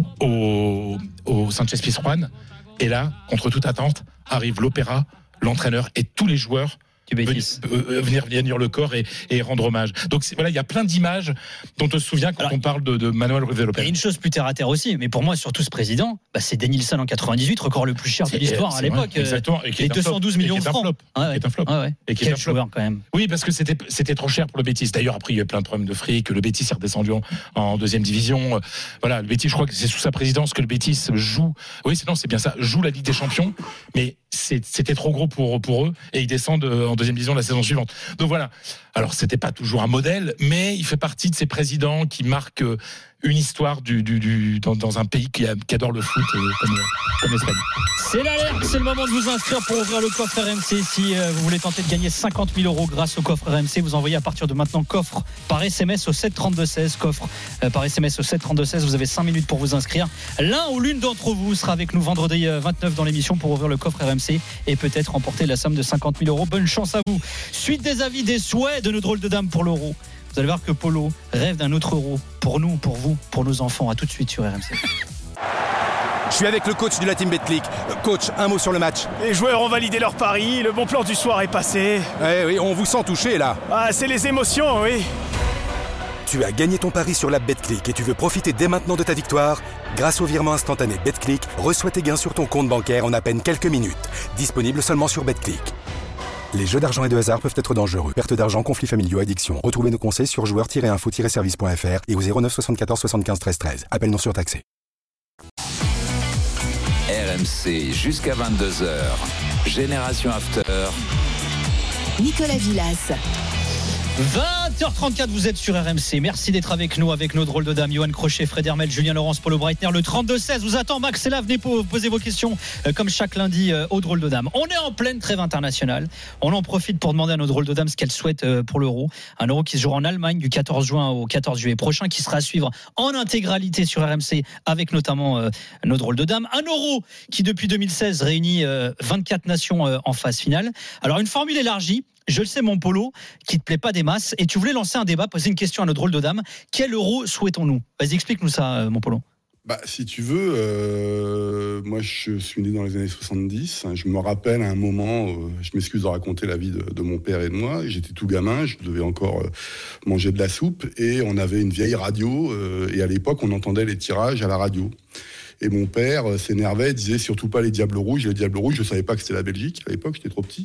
au, au Sanchez-Pizjuán. Et là, contre toute attente, arrive l'opéra, l'entraîneur et tous les joueurs. Venir, euh, venir venir le corps et, et rendre hommage. Donc voilà, il y a plein d'images dont on se souvient quand Alors, on parle de, de Manuel Ruiz de Lopera. Il y a une chose plus terre à terre aussi, mais pour moi surtout ce président, bah, c'est Denilson en quatre-vingt-dix-huit, record le plus cher de l'histoire à l'époque. Vrai, exactement. Et qui les deux cent douze millions de francs. Ah ouais. Qui est un flop. Ah ouais. Et qui Quel est un flop. Joueur, quand même. Oui, parce que c'était c'était trop cher pour le Betis. D'ailleurs, après il y a eu plein de problèmes de fric. Le Betis est redescendu en, en deuxième division. Voilà, le Betis, je crois que c'est sous sa présidence que le Betis joue. Oui, c'est non, c'est bien ça. Joue la Ligue des Champions, mais c'est, c'était trop gros pour pour eux et ils descendent en deuxième division la saison suivante. Donc voilà. Alors c'était pas toujours un modèle, mais il fait partie de ces présidents qui marquent une histoire du, du, du dans, dans un pays qui, a, qui adore le foot euh, comme, comme l'Espagne. C'est l'alerte, c'est le moment de vous inscrire pour ouvrir le coffre R M C. Si euh, vous voulez tenter de gagner cinquante mille euros grâce au coffre R M C, vous envoyez à partir de maintenant coffre par S M S au sept trente-deux seize. Coffre euh, par S M S au sept trente-deux seize. Vous avez cinq minutes pour vous inscrire. L'un ou l'une d'entre vous sera avec nous vendredi vingt-neuf dans l'émission pour ouvrir le coffre R M C et peut-être remporter la somme de cinquante mille euros. Bonne chance à vous. Suite des avis, des souhaits de nos drôles de dames pour l'euro. Vous allez voir que Polo rêve d'un autre euro pour nous, pour vous, pour nos enfants. À tout de suite sur R M C. Je suis avec le coach de la team Betclic. Coach, un mot sur le match. Les joueurs ont validé leur pari, le bon plan du soir est passé. Eh oui, on vous sent touché là. Ah, c'est les émotions, oui. Tu as gagné ton pari sur l'app Betclic et tu veux profiter dès maintenant de ta victoire ? Grâce au virement instantané Betclic, reçois tes gains sur ton compte bancaire en à peine quelques minutes. Disponible seulement sur Betclic. Les jeux d'argent et de hasard peuvent être dangereux. Perte d'argent, conflits familiaux, addiction. Retrouvez nos conseils sur joueurs tiret info tiret service point f r et au zéro neuf soixante-quatorze soixante-quinze treize treize. Appel non surtaxé. R M C jusqu'à vingt-deux heures. Génération After. Nicolas Villas. vingt heures trente-quatre, vous êtes sur R M C. Merci d'être avec nous, avec nos drôles de dames. Johan Crochet, Fred Hermel, Julien Laurence, Polo Breitner. Le trente-deux seize vous attend. Max et là, venez poser vos questions euh, comme chaque lundi euh, aux drôles de dames. On est en pleine trêve internationale. On en profite pour demander à nos drôles de dames ce qu'elles souhaitent euh, pour l'Euro. Un Euro qui se jouera en Allemagne du quatorze juin au quatorze juillet prochain, qui sera à suivre en intégralité sur R M C avec notamment euh, nos drôles de dames. Un Euro qui depuis deux mille seize réunit euh, vingt-quatre nations euh, en phase finale. Alors une formule élargie. Je le sais, mon Polo, qui te plaît pas des masses, et tu voulais lancer un débat, poser une question à notre drôle de dame. Quel euro souhaitons-nous ? Vas-y, explique-nous ça, mon Polo. Bah, si tu veux, euh, moi je suis né dans les années soixante-dix. Je me rappelle à un moment, euh, je m'excuse de raconter la vie de, de mon père et de moi. J'étais tout gamin, je devais encore euh, manger de la soupe et on avait une vieille radio. Euh, et à l'époque, on entendait les tirages à la radio. Et mon père euh, s'énervait, disait surtout pas les Diables Rouges. Les Diables Rouges, je savais pas que c'était la Belgique à l'époque, j'étais trop petit.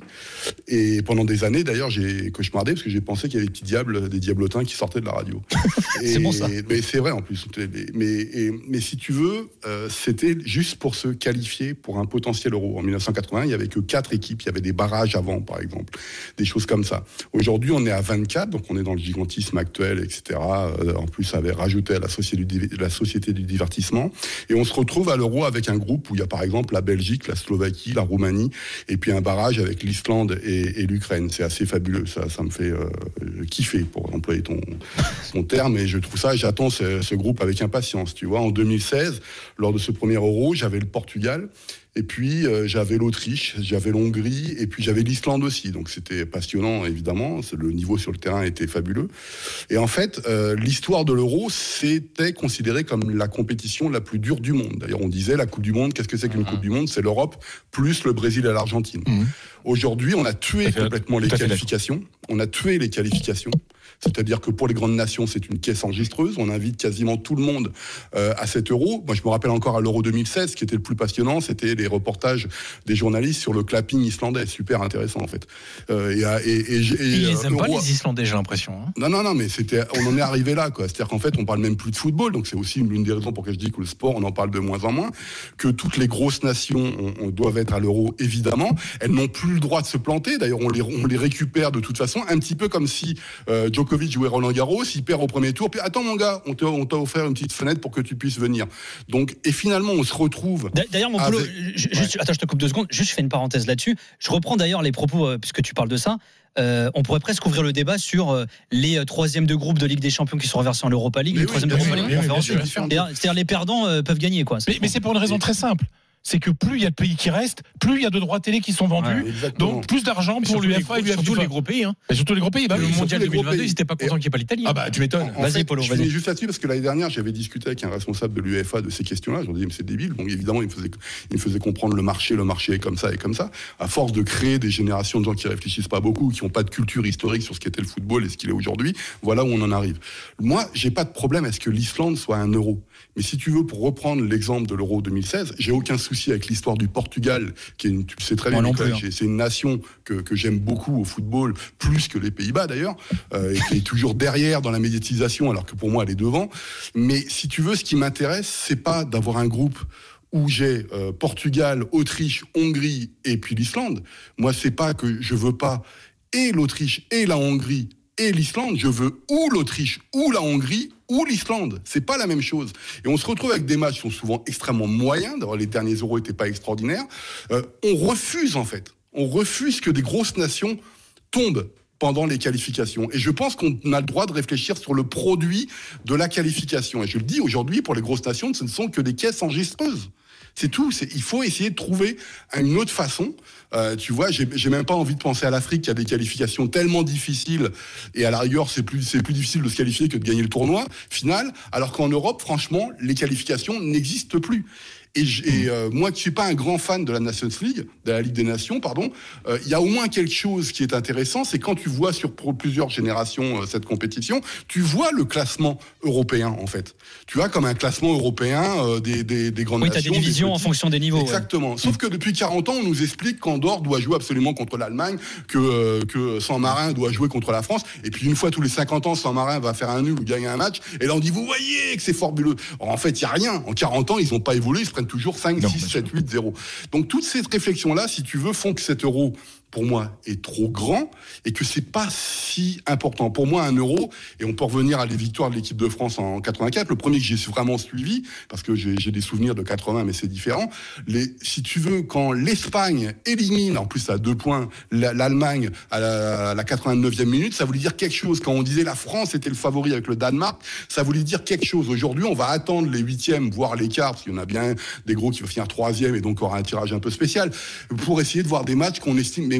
Et pendant des années, d'ailleurs, j'ai cauchemardé parce que j'ai pensé qu'il y avait des petits diables, des diablotins qui sortaient de la radio. Et, c'est bon ça. Mais c'est vrai en plus. Mais, et, mais si tu veux, euh, c'était juste pour se qualifier pour un potentiel euro. En dix-neuf cent quatre-vingts, il y avait que quatre équipes. Il y avait des barrages avant, par exemple, des choses comme ça. Aujourd'hui, on est à vingt-quatre, donc on est dans le gigantisme actuel, et cetera. Euh, en plus, ça avait rajouté à la société du, la société du divertissement. Et on se retrouve à l'euro avec un groupe où il y a par exemple la Belgique, la Slovaquie, la Roumanie, et puis un barrage avec l'Islande et, et l'Ukraine. C'est assez fabuleux, ça, ça me fait euh, kiffer, pour employer ton, ton terme, et je trouve ça, j'attends ce, ce groupe avec impatience. Tu vois, en deux mille seize, lors de ce premier euro, j'avais le Portugal. Et puis, euh, j'avais l'Autriche, j'avais l'Hongrie, et puis j'avais l'Islande aussi. Donc, c'était passionnant, évidemment. Le niveau sur le terrain était fabuleux. Et en fait, euh, l'histoire de l'Euro, c'était considéré comme la compétition la plus dure du monde. D'ailleurs, on disait, la Coupe du Monde, qu'est-ce que c'est qu'une mmh. Coupe du Monde ? C'est l'Europe plus le Brésil et l'Argentine. Mmh. Aujourd'hui, on a tué complètement les qualifications. On a tué les qualifications. C'est-à-dire que pour les grandes nations, c'est une caisse enregistreuse. On invite quasiment tout le monde euh, à cet euro. Moi, je me rappelle encore à l'Euro deux mille seize, ce qui était le plus passionnant, c'était les reportages des journalistes sur le clapping islandais. Super intéressant, en fait. Euh, et, et, et, et, Ils euh, n'aiment pas les Islandais, j'ai l'impression. Hein. Non, non, non, mais c'était, on en est arrivé là, quoi. C'est-à-dire qu'en fait, on parle même plus de football. Donc, c'est aussi l'une des raisons pour lesquelles je dis que le sport, on en parle de moins en moins. Que toutes les grosses nations on, on doivent être à l'euro, évidemment. Elles n'ont plus le droit de se planter. D'ailleurs, on les, on les récupère de toute façon, un petit peu comme si euh, Djokovic jouait Roland Garros, il perd au premier tour, puis attends mon gars, on t'a, on t'a offert une petite fenêtre pour que tu puisses venir. Donc, et finalement, on se retrouve. D'ailleurs, mon boulot, avec... je, je, ouais. attends, je te coupe deux secondes, juste je fais une parenthèse là-dessus. Je reprends d'ailleurs les propos, euh, puisque tu parles de ça. Euh, on pourrait presque ouvrir le débat sur euh, les euh, troisièmes de groupe de Ligue des Champions qui sont reversés en Europa League, mais les oui, troisièmes de groupe de Ligue des Conférences. C'est-à-dire, c'est-à-dire les perdants euh, peuvent gagner, quoi. Mais, mais c'est pour une raison très simple. C'est que plus il y a de pays qui restent, plus il y a de droits télé qui sont vendus, ouais, donc plus d'argent pour l'UEFA et l'UEFA. Surtout les gros pays. Hein. Et surtout les gros pays. Bah, le oui, mondial deux mille vingt-deux, ils n'étaient pas contents qu'il n'y ait pas l'Italie. Ah bah tu m'étonnes. En, en vas-y, fait, Polo, je vas-y. finis juste là-dessus parce que l'année dernière, j'avais discuté avec un responsable de l'UEFA de ces questions-là. Je leur disais, mais c'est débile. Donc évidemment, il me faisait, il me faisait comprendre le marché. Le marché est comme ça et comme ça. À force de créer des générations de gens qui réfléchissent pas beaucoup, qui n'ont pas de culture historique sur ce qu'était le football et ce qu'il est aujourd'hui, voilà où on en arrive. Moi, j'ai pas de problème à ce que l'Islande soit un euro. Mais si tu veux, pour reprendre l'exemple de l'Euro deux mille seize, j'ai aucun souci avec l'histoire du Portugal, qui est une, tu sais très bien, Nicolas, plus, hein. c'est une nation que, que j'aime beaucoup au football, plus que les Pays-Bas d'ailleurs, euh, et qui est toujours derrière dans la médiatisation, alors que pour moi elle est devant. Mais si tu veux, ce qui m'intéresse, c'est pas d'avoir un groupe où j'ai euh, Portugal, Autriche, Hongrie et puis l'Islande. Moi, c'est pas que je veux pas et l'Autriche et la Hongrie et l'Islande, je veux ou l'Autriche ou la Hongrie ou l'Islande. C'est pas la même chose. Et on se retrouve avec des matchs qui sont souvent extrêmement moyens. D'ailleurs, les derniers euros n'étaient pas extraordinaires. Euh, on refuse, en fait. On refuse que des grosses nations tombent pendant les qualifications. Et je pense qu'on a le droit de réfléchir sur le produit de la qualification. Et je le dis, aujourd'hui, pour les grosses nations, ce ne sont que des caisses enregistreuses. C'est tout. C'est, il faut essayer de trouver une autre façon. Euh, tu vois, j'ai, j'ai même pas envie de penser à l'Afrique qui a des qualifications tellement difficiles et à la rigueur, c'est plus, c'est plus difficile de se qualifier que de gagner le tournoi final. Alors qu'en Europe, franchement, les qualifications n'existent plus. Et, et euh, moi qui suis pas un grand fan de la Nations League, de la Ligue des Nations, pardon, il euh, y a au moins quelque chose qui est intéressant, c'est quand tu vois sur plusieurs générations euh, cette compétition, tu vois le classement européen en fait. Tu as comme un classement européen euh, des, des, des grandes oui, nations. Oui, tu as des divisions des en fonction des niveaux. Exactement. Ouais. Sauf que depuis quarante ans, on nous explique qu'Andorre doit jouer absolument contre l'Allemagne, que, euh, que San Marin doit jouer contre la France, et puis une fois tous les cinquante ans, San Marin va faire un nul ou gagner un match, et là on dit, vous voyez que c'est fabuleux. Or, en fait, il n'y a rien. En quarante ans, ils n'ont pas évolué, ils se prennent toujours cinq, non, six, sept, huit, zéro. Donc toutes ces réflexions-là, si tu veux, font que cet euro, pour moi, est trop grand et que c'est pas si important. Pour moi, un euro, et on peut revenir à les victoires de l'équipe de France en quatre-vingt-quatre, le premier que j'ai vraiment suivi, parce que j'ai, j'ai des souvenirs de quatre-vingts, mais c'est différent. Les, si tu veux, quand l'Espagne élimine, en plus à deux points, l'Allemagne à la, à la quatre-vingt-neuvième minute, ça voulait dire quelque chose. Quand on disait la France était le favori avec le Danemark, ça voulait dire quelque chose. Aujourd'hui, on va attendre les huitièmes, voire les quarts, parce qu'il y en a bien des gros qui vont finir troisième et donc aura un tirage un peu spécial, pour essayer de voir des matchs qu'on estime. Mais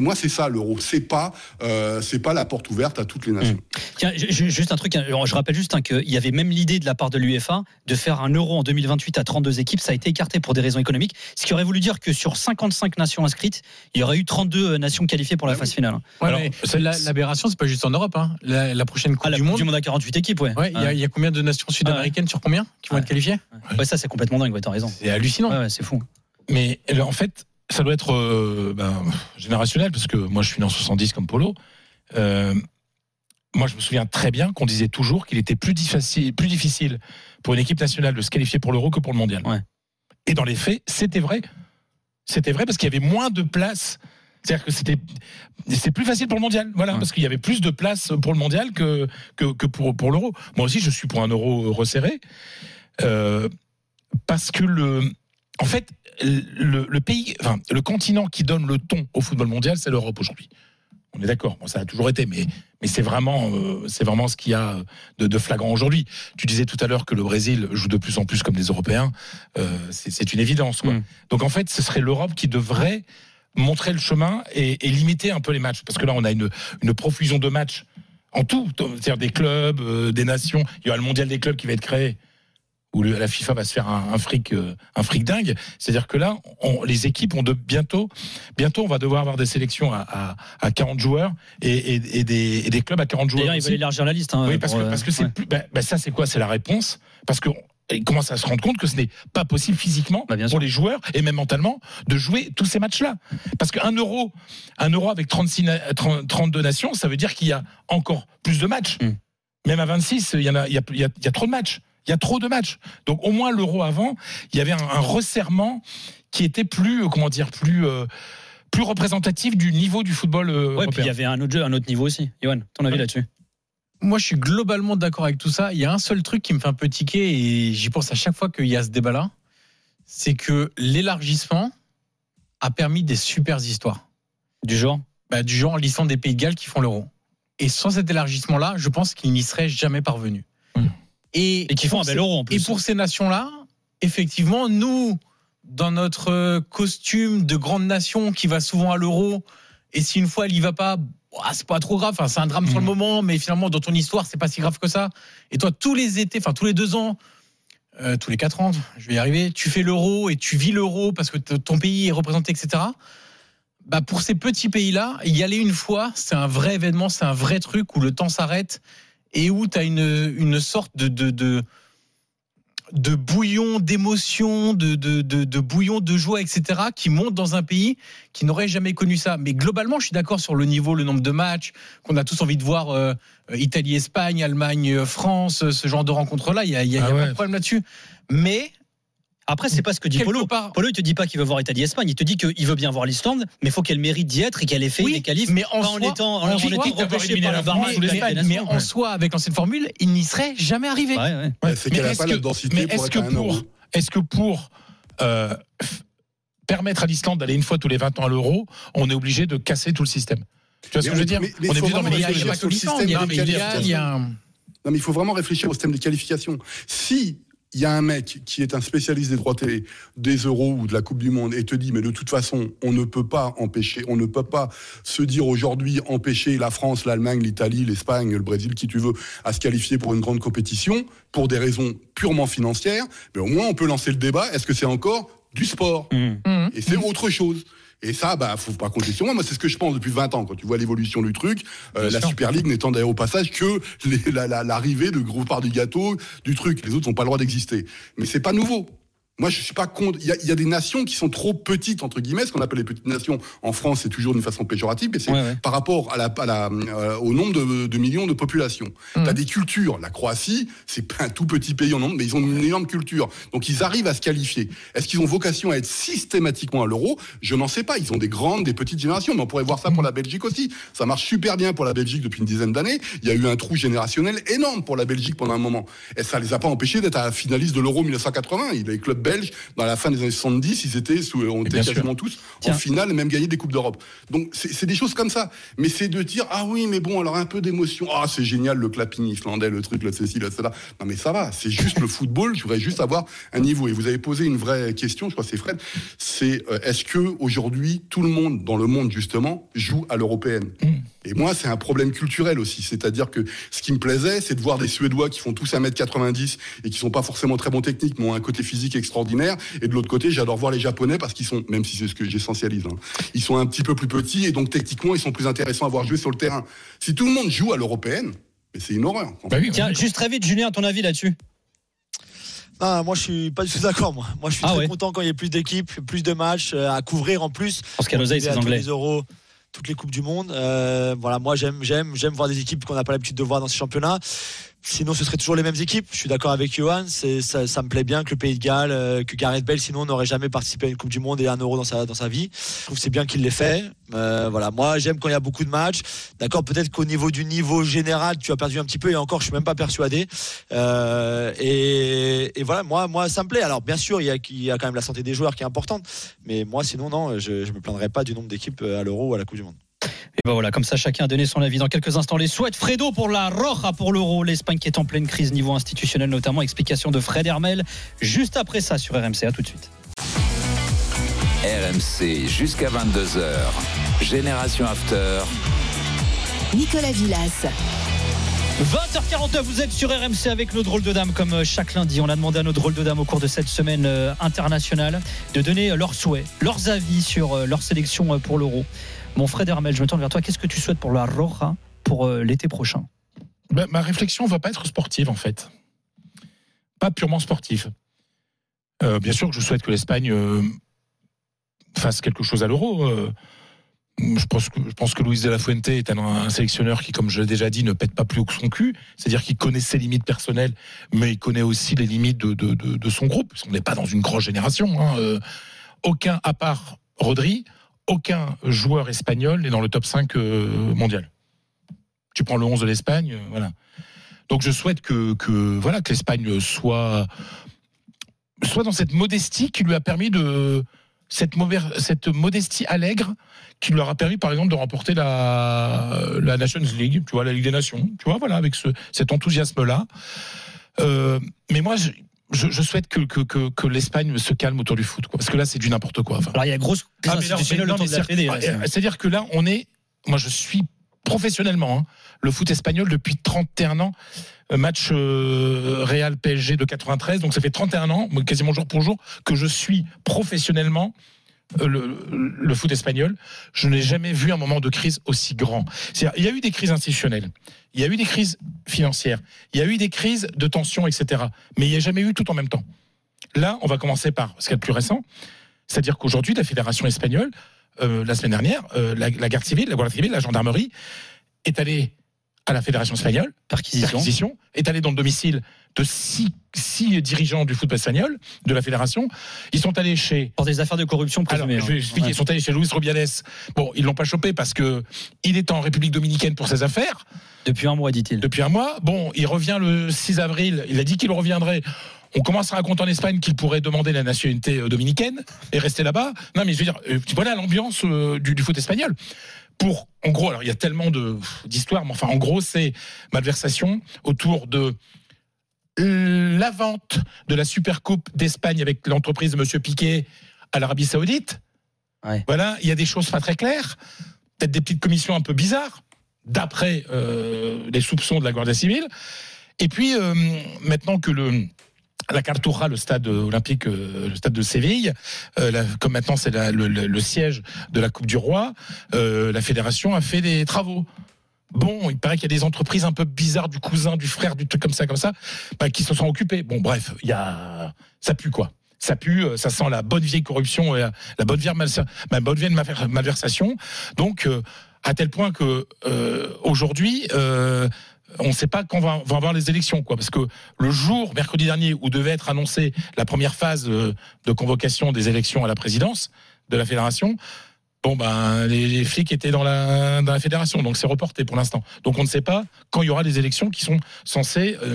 moi, c'est ça l'euro. C'est pas, euh, c'est pas la porte ouverte à toutes les nations. Mmh. Tiens, juste un truc. Je rappelle juste hein, qu'il y avait même l'idée de la part de l'UEFA de faire un euro en deux mille vingt-huit à trente-deux équipes. Ça a été écarté pour des raisons économiques. Ce qui aurait voulu dire que sur cinquante-cinq nations inscrites, il y aurait eu trente-deux nations qualifiées pour la phase finale. Ouais, alors, c'est la, l'aberration, c'est pas juste en Europe. Hein. La, la prochaine Coupe ah, la du Coupe Monde. du Monde à quarante-huit équipes, ouais. Ouais, il ouais. y, y a combien de nations sud-américaines ah, ouais. sur combien qui vont ouais. être qualifiées? Ouais, ça c'est complètement dingue. Ouais, t'as raison. C'est hallucinant. Ouais, ouais, c'est fou. Mais en fait, ça doit être euh, ben, générationnel parce que moi, je suis né en soixante-dix comme Polo. Euh, moi, je me souviens très bien qu'on disait toujours qu'il était plus difficile, plus difficile pour une équipe nationale de se qualifier pour l'Euro que pour le Mondial. Ouais. Et dans les faits, c'était vrai. C'était vrai parce qu'il y avait moins de places. C'est-à-dire que c'était c'est plus facile pour le Mondial, voilà, ouais. parce qu'il y avait plus de places pour le Mondial que que, que pour pour l'Euro. Moi aussi, je suis pour un Euro resserré euh, parce que le en fait le, le pays, enfin le continent qui donne le ton au football mondial, c'est l'Europe aujourd'hui. On est d'accord, bon, ça a toujours été, mais, mais c'est, vraiment, euh, c'est vraiment ce qu'il y a de, de flagrant aujourd'hui. Tu disais tout à l'heure que le Brésil joue de plus en plus comme des Européens, euh, c'est, c'est une évidence. Quoi. Mm. Donc en fait, ce serait l'Europe qui devrait montrer le chemin et, et limiter un peu les matchs. Parce que là, on a une, une profusion de matchs en tout, c'est-à-dire des clubs, euh, des nations. Il y aura le mondial des clubs qui va être créé, où le, la FIFA va se faire un, un fric, euh, un fric dingue. C'est-à-dire que là, on, les équipes ont de bientôt, bientôt, on va devoir avoir des sélections à, à, à quarante joueurs et, et, et, des, et des clubs à quarante joueurs. D'ailleurs, ils veulent élargir la liste. Hein, oui, parce pour, que, parce que c'est ouais. plus, bah, bah ça, c'est quoi? C'est la réponse. Parce que ils commencent à se rendre compte que ce n'est pas possible physiquement bah, pour sûr. les joueurs et même mentalement de jouer tous ces matchs-là. Parce qu'un euro, un euro avec trente-six, trente, trente-deux nations, ça veut dire qu'il y a encore plus de matchs. Mm. Même à vingt-six, il y en a, il y a, il y a, il y a trop de matchs. Il y a trop de matchs. Donc au moins l'Euro avant, il y avait un, un resserrement qui était plus, comment dire, plus, euh, plus représentatif du niveau du football euh, ouais, européen. Puis il y avait un autre jeu, un autre niveau aussi. Yoann, ton avis ouais. là-dessus? Moi, je suis globalement d'accord avec tout ça. Il y a un seul truc qui me fait un peu tiquer et j'y pense à chaque fois qu'il y a ce débat-là, c'est que l'élargissement a permis des super histoires. Du genre bah, du genre l'Islande des Pays de Galles qui font l'Euro. Et sans cet élargissement-là, je pense qu'ils n'y seraient jamais parvenus. Mmh. Et, et qui font un bel Euro en plus. Et pour ces nations-là, effectivement, nous, dans notre costume de grande nation qui va souvent à l'Euro, et si une fois elle y va pas, bah, c'est pas trop grave, enfin, c'est un drame mmh. sur le moment, mais finalement dans ton histoire c'est pas si grave que ça. Et toi tous les étés, enfin tous les deux ans, euh, tous les quatre ans, je vais y arriver, tu fais l'Euro et tu vis l'Euro parce que t- ton pays est représenté, et cetera. Bah pour ces petits pays-là, y aller une fois, c'est un vrai événement, c'est un vrai truc où le temps s'arrête et où tu as une, une sorte de, de, de, de bouillon d'émotion, de, de, de, de bouillon de joie, et cetera, qui monte dans un pays qui n'aurait jamais connu ça. Mais globalement, je suis d'accord sur le niveau, le nombre de matchs, qu'on a tous envie de voir euh, Italie-Espagne, Allemagne-France, ce genre de rencontres-là. Il n'y a, y a, ah y a ouais. pas de problème là-dessus. Mais... Après, c'est pas ce que dit Polo. Part... Polo, il te dit pas qu'il veut voir Italie-Espagne. Il te dit qu'il veut bien voir l'Islande, mais il faut qu'elle mérite d'y être et qu'elle ait fait oui, les qualifs. Mais en, pas soi, en étant, en, en, en étant oui, repêché par la Barma ou l'Espagne. Mais en soi, avec l'ancienne formule, il n'y serait jamais arrivé. Ouais, ouais. Ouais, c'est mais qu'elle n'a pas que, la densité mais pour est-ce être que un pour, euro. Est-ce que pour euh, permettre à l'Islande d'aller une fois tous les vingt ans à l'Euro, on est obligé de casser tout le système? Tu vois ce que je veux dire? On est obligé d'en mettre. Il n'y a pas que l'Islande. Non, mais il faut vraiment réfléchir au système de qualification. Si il y a un mec qui est un spécialiste des droits télé, des euros ou de la Coupe du Monde et te dit mais de toute façon on ne peut pas empêcher, on ne peut pas se dire aujourd'hui empêcher la France, l'Allemagne, l'Italie, l'Espagne, le Brésil, qui tu veux, à se qualifier pour une grande compétition pour des raisons purement financières, mais au moins on peut lancer le débat, est-ce que c'est encore du sport? Mmh. Et c'est mmh. autre chose. Et ça, bah, faut pas compter sur moi. Moi, c'est ce que je pense depuis vingt ans. Quand tu vois l'évolution du truc, euh, la Super League n'étant d'ailleurs au passage que les, la, la, l'arrivée de gros part du gâteau du truc. Les autres n'ont pas le droit d'exister. Mais c'est pas nouveau. Moi, je suis pas contre. Il y a, il y a des nations qui sont trop petites, entre guillemets, ce qu'on appelle les petites nations. En France, c'est toujours d'une façon péjorative, mais c'est ouais, ouais. par rapport à la, à la, euh, au nombre de, de millions de population. Mmh. T'as des cultures. La Croatie, c'est pas un tout petit pays en nombre, mais ils ont une énorme culture. Donc, ils arrivent à se qualifier. Est-ce qu'ils ont vocation à être systématiquement à l'Euro? Je n'en sais pas. Ils ont des grandes, des petites générations, mais on pourrait voir ça pour la Belgique aussi. Ça marche super bien pour la Belgique depuis une dizaine d'années. Il y a eu un trou générationnel énorme pour la Belgique pendant un moment. Et ça les a pas empêchés d'être à la finaliste de l'Euro mille neuf cent quatre-vingts. Il y a les clubs belges, dans la fin des années soixante-dix, ils étaient sous, on était quasiment sûr. tous Tiens. en finale et même gagné des Coupes d'Europe. Donc c'est, c'est des choses comme ça. Mais c'est de dire, ah oui, mais bon, alors un peu d'émotion. Ah, c'est génial, le clapping islandais, le truc, le ceci, le cela. Non, mais ça va, c'est juste le football. Je voudrais juste avoir un niveau. Et vous avez posé une vraie question, je crois que c'est Fred. C'est euh, est-ce que aujourd'hui tout le monde dans le monde justement joue à l'européenne? mmh. Et moi, c'est un problème culturel aussi. C'est-à-dire que ce qui me plaisait, c'est de voir des Suédois qui font tous un mètre quatre-vingt-dix et qui sont pas forcément très bons techniques, mais ont un côté physique extraordinaire. Et de l'autre côté, j'adore voir les Japonais parce qu'ils sont, même si c'est ce que j'essentialise, hein, ils sont un petit peu plus petits et donc techniquement, ils sont plus intéressants à voir jouer sur le terrain. Si tout le monde joue à l'européenne, c'est une horreur. Bah oui, Tiens, juste très vite, Julien, ton avis là-dessus? Ah, moi je suis pas du tout d'accord. Moi, moi je suis ah très ouais. content quand il y a plus d'équipes, plus de matchs euh, à couvrir en plus. Parce qu'à l'oseille, c'est anglais. Les euros, toutes les coupes du monde. Euh, voilà, moi j'aime, j'aime, j'aime voir des équipes qu'on n'a pas l'habitude de voir dans ces championnats. Sinon, ce serait toujours les mêmes équipes. Je suis d'accord avec Johan. C'est, ça, ça me plaît bien que le Pays de Galles, euh, que Gareth Bale, sinon, n'aurait jamais participé à une Coupe du Monde et à un Euro dans sa, dans sa vie. Je trouve que c'est bien qu'il l'ait fait. Euh, voilà. Moi, j'aime quand il y a beaucoup de matchs. D'accord, peut-être qu'au niveau du niveau général, tu as perdu un petit peu et encore, je suis même pas persuadé. Euh, et, et voilà, moi, moi, ça me plaît. Alors, bien sûr, il y a, il y a quand même la santé des joueurs qui est importante. Mais moi, sinon, non, je, je me plaindrais pas du nombre d'équipes à l'Euro ou à la Coupe du Monde. Et ben voilà, comme ça chacun a donné son avis. Dans quelques instants, les souhaits Fredo pour la Roja pour l'Euro. L'Espagne qui est en pleine crise niveau institutionnel notamment. Explication de Fred Hermel juste après ça sur R M C. À tout de suite. R M C jusqu'à vingt-deux heures. Génération After. Nicolas Villas. vingt heures quarante-neuf, vous êtes sur R M C avec nos drôles de dames comme chaque lundi. On a demandé à nos drôles de dames au cours de cette semaine internationale de donner leurs souhaits, leurs avis sur leur sélection pour l'Euro. Mon Fred Hermel, je me tourne vers toi. Qu'est-ce que tu souhaites pour la Roja pour l'été prochain? Ben, ma réflexion ne va pas être sportive, en fait. Pas purement sportive. Euh, bien sûr que je souhaite que l'Espagne euh, fasse quelque chose à l'Euro. Euh, je, pense que, je pense que Luis de la Fuente est un, un sélectionneur qui, comme je l'ai déjà dit, ne pète pas plus haut que son cul. C'est-à-dire qu'il connaît ses limites personnelles, mais il connaît aussi les limites de, de, de, de son groupe. On n'est pas dans une grosse génération. Hein. Euh, aucun, à part Rodri, aucun joueur espagnol n'est dans le top cinq euh, mondial. Tu prends le onze de l'Espagne, euh, voilà. Donc je souhaite que, que, voilà, que l'Espagne soit, soit dans cette modestie qui lui a permis de... Cette, mauvais, cette modestie allègre qui leur a permis, par exemple, de remporter la, la Nations League, tu vois, la Ligue des Nations, tu vois, voilà, avec ce, cet enthousiasme-là. Euh, mais moi, je... Je, je souhaite que, que, que, que l'Espagne se calme autour du foot, quoi, parce que là c'est du n'importe quoi. Enfin, alors il y a grosse crise ah, institutionnelle autour de la Fédé. C'est-à-dire que là on est, moi je suis professionnellement hein, le foot espagnol depuis trente et un ans, match euh, Real P S G de quatre-vingt-treize, donc ça fait trente et un ans, quasiment jour pour jour, que je suis professionnellement euh, le, le foot espagnol. Je n'ai jamais vu un moment de crise aussi grand. C'est-à-dire, il y a eu des crises institutionnelles. Il y a eu des crises financières, il y a eu des crises de tension, et cetera. Mais il n'y a jamais eu tout en même temps. Là, on va commencer par ce qui est le plus récent, c'est-à-dire qu'aujourd'hui, la Fédération espagnole, euh, la semaine dernière, euh, la, la garde civile, la Guardia civile, la gendarmerie, est allée à la Fédération espagnole, perquisition, perquisition est allée dans le domicile de six, six dirigeants du football espagnol, de la Fédération. Ils sont allés chez... Pour des affaires de corruption présumées. Alors, je vais expliquer. Ouais. Ils sont allés chez Luis Rubiales. Bon, ils ne l'ont pas chopé parce qu'il est en République dominicaine pour ses affaires. Depuis un mois, dit-il. Depuis un mois. Bon, il revient le six avril. Il a dit qu'il reviendrait. On commence à raconter en Espagne qu'il pourrait demander la nationalité dominicaine et rester là-bas. Non, mais je veux dire, voilà l'ambiance du, du foot espagnol. Pour, en gros, alors il y a tellement de, d'histoires, mais enfin, en gros, c'est malversation autour de la vente de la Supercoupe d'Espagne avec l'entreprise de M. Piqué à l'Arabie Saoudite. Ouais. Voilà, il y a des choses pas très claires, peut-être des petites commissions un peu bizarres, d'après euh, les soupçons de la Guardia civile. Et puis, euh, maintenant que le... la Cartuja, le stade olympique, euh, le stade de Séville, euh, la, comme maintenant c'est la, le, le, le siège de la Coupe du Roi, euh, la fédération a fait des travaux. Bon, il paraît qu'il y a des entreprises un peu bizarres du cousin, du frère, du truc comme ça, comme ça, bah, qui se sont occupées. Bon, bref, il y a, ça pue quoi. Ça pue, ça sent la bonne vieille corruption et la, la bonne vieille malversation. La bonne vieille malversation. Donc, euh, à tel point que euh, aujourd'hui. Euh, on ne sait pas quand va, va avoir les élections, quoi, parce que le jour, mercredi dernier, où devait être annoncée la première phase de convocation des élections à la présidence de la fédération, bon ben les, les flics étaient dans la, dans la fédération, donc c'est reporté pour l'instant. Donc on ne sait pas quand il y aura les élections qui sont censées euh,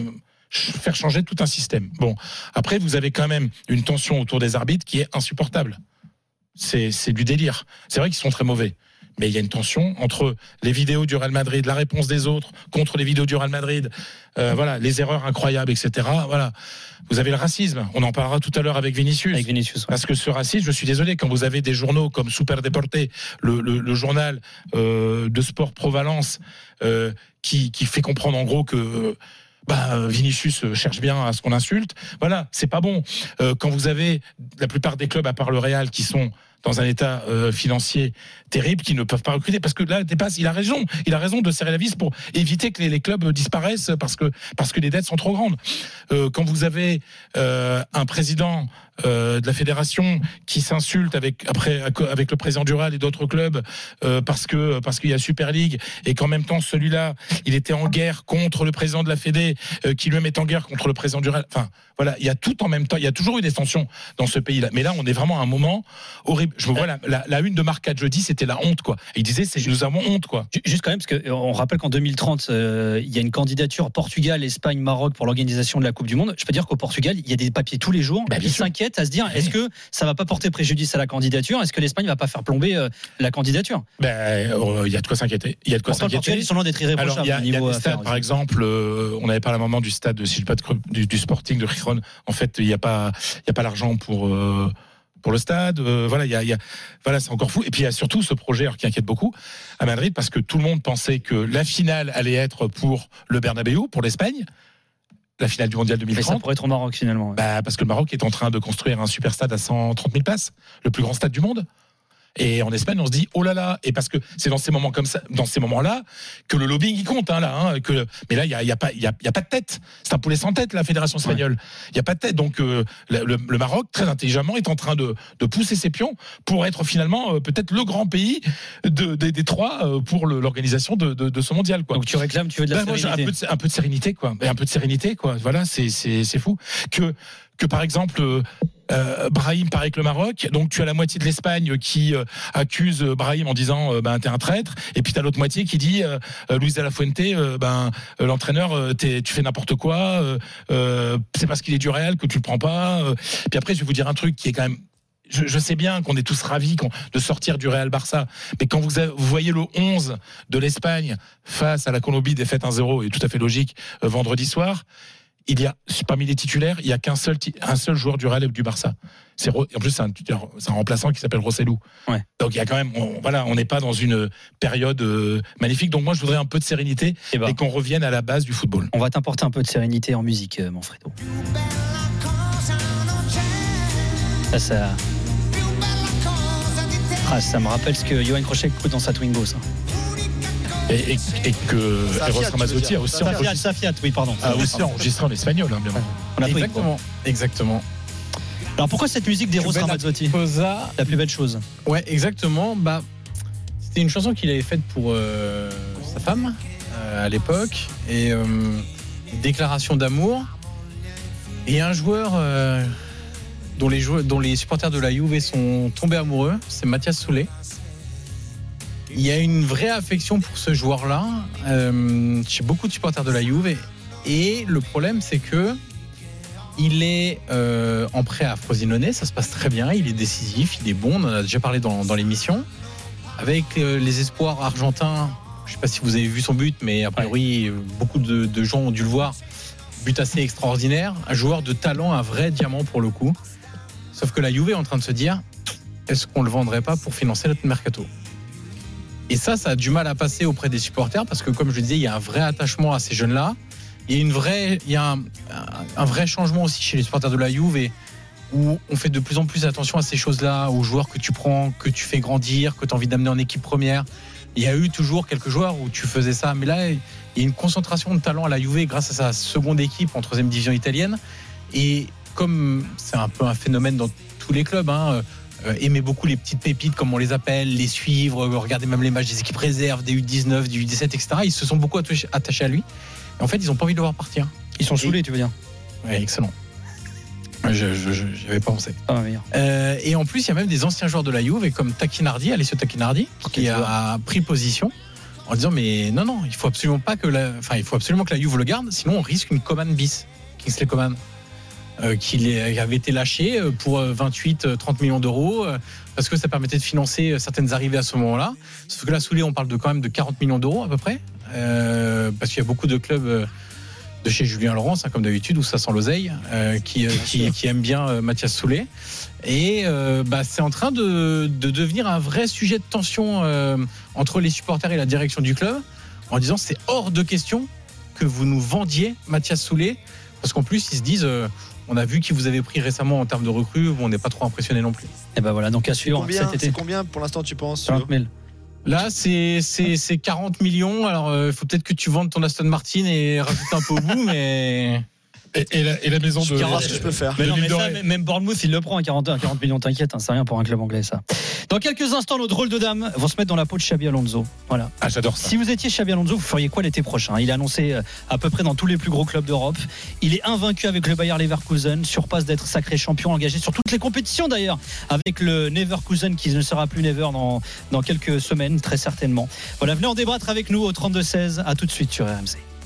faire changer tout un système. Bon, après, vous avez quand même une tension autour des arbitres qui est insupportable. C'est, c'est du délire. C'est vrai qu'ils sont très mauvais. Mais il y a une tension entre les vidéos du Real Madrid, la réponse des autres contre les vidéos du Real Madrid, euh, voilà, les erreurs incroyables, et cetera. Voilà. Vous avez le racisme. On en parlera tout à l'heure avec Vinicius. Avec Vinicius ouais. Parce que ce racisme, je suis désolé, quand vous avez des journaux comme Super Deporte, le, le, le journal euh, de sport Pro Valence, euh, qui, qui fait comprendre en gros que bah, Vinicius cherche bien à ce qu'on insulte. Voilà, c'est pas bon. Euh, quand vous avez la plupart des clubs, à part le Real, qui sont dans un état euh, financier terrible, qui ne peuvent pas recruter, parce que là, dépasse, il a raison, il a raison de serrer la vis pour éviter que les, les clubs disparaissent parce que parce que les dettes sont trop grandes. Euh, quand vous avez euh, un président euh, de la fédération qui s'insulte avec après avec le président du Real et d'autres clubs euh, parce que parce qu'il y a Super League et qu'en même temps celui-là, il était en guerre contre le président de la Fédé, euh, qui lui-même est en guerre contre le président du Real. Enfin, voilà, il y a tout en même temps. Il y a toujours eu des tensions dans ce pays-là, mais là, on est vraiment à un moment horrible. Je me vois la, la, la une de Marca de jeudi, c'était la honte, quoi. Et il disait, c'est nous avons honte, quoi. Juste quand même, parce qu'on rappelle qu'en deux mille trente, euh, il y a une candidature Portugal, Espagne, Maroc pour l'organisation de la Coupe du Monde. Je peux dire qu'au Portugal, il y a des papiers tous les jours. Bah, ils s'inquiètent à se dire, est-ce que ça va pas porter préjudice à la candidature ? Est-ce que l'Espagne va pas faire plomber euh, la candidature ? Ben, euh, il y a de quoi s'inquiéter. Il y a de quoi Pourtant, s'inquiéter. Portugal, ils sont loin d'être irréprochables. Alors, il y a, au il y a niveau des stades, par exemple, euh, on avait parlé à un moment du stade, si je ne pas de, du, du Sporting de Gijón. En fait, il n'y a pas, il y a pas l'argent pour. Euh, pour le stade, euh, voilà, il y a, y a, voilà, c'est encore fou. Et puis il y a surtout ce projet alors, qui inquiète beaucoup à Madrid, parce que tout le monde pensait que la finale allait être pour le Bernabéu, pour l'Espagne, la finale du Mondial deux mille trente. Mais ça pourrait être au Maroc finalement. Ouais. Bah, parce que le Maroc est en train de construire un super stade à cent trente mille places, le plus grand stade du monde. Et en Espagne, on se dit oh là là, et parce que c'est dans ces moments comme ça, dans ces moments-là, que le lobbying il compte, hein, là. Hein, que mais là, il y a, y a pas, il y a, y a pas de tête. C'est un poulet sans tête, la fédération espagnole. Il ouais. y a pas de tête. Donc euh, le, le Maroc, très intelligemment, est en train de, de pousser ses pions pour être finalement euh, peut-être le grand pays de, de, des trois euh, pour le, l'organisation de, de, de ce mondial, quoi. Donc tu réclames, tu veux de la ben, sérénité. Moi, un peu de, un peu de sérénité, quoi. Et un peu de sérénité, quoi. Voilà, c'est, c'est, c'est fou que que par exemple. Euh, Euh, Brahim part avec le Maroc, donc tu as la moitié de l'Espagne qui euh, accuse Brahim en disant euh, ben t'es un traître, et puis t'as l'autre moitié qui dit euh, Luis de la Fuente, euh, ben euh, l'entraîneur, euh, t'es, tu fais n'importe quoi, euh, euh, c'est parce qu'il est du Real que tu le prends pas. Euh. Puis après, je vais vous dire un truc qui est quand même. Je, je sais bien qu'on est tous ravis de sortir du Real Barça, mais quand vous, avez, vous voyez le onze de l'Espagne face à la Colombie, défaite un zéro, et tout à fait logique, euh, vendredi soir. Il y a, parmi les titulaires, il n'y a qu'un seul, un seul joueur du Real et du Barça. C'est, en plus, c'est un, c'est un remplaçant qui s'appelle Rossellou. Ouais. Donc, il y a quand même, on, voilà, on n'est pas dans une période euh, magnifique. Donc, moi, je voudrais un peu de sérénité et, bah, et qu'on revienne à la base du football. On va t'apporter un peu de sérénité en musique, euh, Manfredo. Ça, ça... Ah, ça me rappelle ce que Johan Crochet écoute dans sa Twingo, ça. Et, et, et que Eros Ramazzotti a aussi Safiat, enregistré. Safiat, oui, pardon. A aussi enregistré en espagnol, hein, bien. On a pris, exactement, quoi. Exactement. Alors pourquoi cette musique d'Eros Ramazzotti ? Cosa... La plus belle chose. Ouais, exactement. Bah, c'était une chanson qu'il avait faite pour euh, sa femme euh, à l'époque, et euh, une déclaration d'amour. Et un joueur euh, dont, les joueurs, dont les supporters de la Juve sont tombés amoureux, c'est Mathias Soulé. Il y a une vraie affection pour ce joueur-là euh, chez beaucoup de supporters de la Juve, et le problème c'est que il est euh, en prêt à Frosinone, ça se passe très bien, il est décisif, il est bon, on en a déjà parlé dans, dans l'émission, avec euh, les espoirs argentins. Je ne sais pas si vous avez vu son but, mais a priori ouais. beaucoup de, de gens ont dû le voir. But assez extraordinaire, un joueur de talent, un vrai diamant pour le coup. Sauf que la Juve est en train de se dire, est-ce qu'on le vendrait pas pour financer notre mercato ? Et ça, ça a du mal à passer auprès des supporters, parce que, comme je le disais, il y a un vrai attachement à ces jeunes-là. Il y a, une vraie, il y a un, un vrai changement aussi chez les supporters de la Juve, et où on fait de plus en plus attention à ces choses-là, aux joueurs que tu prends, que tu fais grandir, que tu as envie d'amener en équipe première. Il y a eu toujours quelques joueurs où tu faisais ça, mais là, il y a une concentration de talent à la Juve grâce à sa seconde équipe en troisième division italienne. Et comme c'est un peu un phénomène dans tous les clubs, hein, Euh, aimer beaucoup les petites pépites comme on les appelle, les suivre, regarder même les matchs des équipes réserves, des U dix-neuf, des U dix-sept, et cetera. Ils se sont beaucoup attachés, attachés à lui. Et en fait, ils n'ont pas envie de le voir partir. Ils sont saoulés, et... tu veux dire ? Oui, excellent. Je n'y avais pas pensé. Ah, euh, et en plus, il y a même des anciens joueurs de la Juve, comme Tacchinardi, Alessio Tacchinardi, qui a pris position en disant mais non, non, il faut absolument pas que la, enfin, il faut absolument que la Juve le garde, sinon on risque une commande bis. Kingsley Coman, euh, qui avait été lâché pour vingt-huit à trente millions d'euros, euh, parce que ça permettait de financer certaines arrivées à ce moment-là. Sauf que là, Soulé, on parle de quand même de quarante millions d'euros à peu près, euh, parce qu'il y a beaucoup de clubs euh, de chez Julien Laurence, hein, comme d'habitude, où ça sent l'oseille, euh, qui, euh, qui, qui aime bien euh, Mathias Soulé. Et euh, bah, c'est en train de, de devenir un vrai sujet de tension euh, entre les supporters et la direction du club, en disant c'est hors de question que vous nous vendiez Mathias Soulé, parce qu'en plus ils se disent euh, on a vu qui vous avez pris récemment en termes de recrues, où on n'est pas trop impressionné non plus. Et ben voilà, donc à suivre combien, cet été. C'est combien pour l'instant tu penses? quarante mille. Là, c'est, c'est, c'est quarante millions. Alors, il euh, faut peut-être que tu vendes ton Aston Martin et rajoute un peu au bout, mais. Et, et, la, et la maison je de. Je ce que je peux faire. Mais non, mais ça, même Bournemouth, il le prend à quarante, à quarante millions, t'inquiète, hein, c'est rien pour un club anglais, ça. Dans quelques instants, nos drôles de dames vont se mettre dans la peau de Xabi Alonso. Voilà. Ah, j'adore ça. Si vous étiez Xabi Alonso, vous feriez quoi l'été prochain? Il est annoncé à peu près dans tous les plus gros clubs d'Europe. Il est invaincu avec le Bayer Leverkusen, sur passe d'être sacré champion, engagé sur toutes les compétitions d'ailleurs, avec le Leverkusen qui ne sera plus Never dans, dans quelques semaines, très certainement. Voilà, venez en débattre avec nous au trente-deux seize. À tout de suite sur R M C.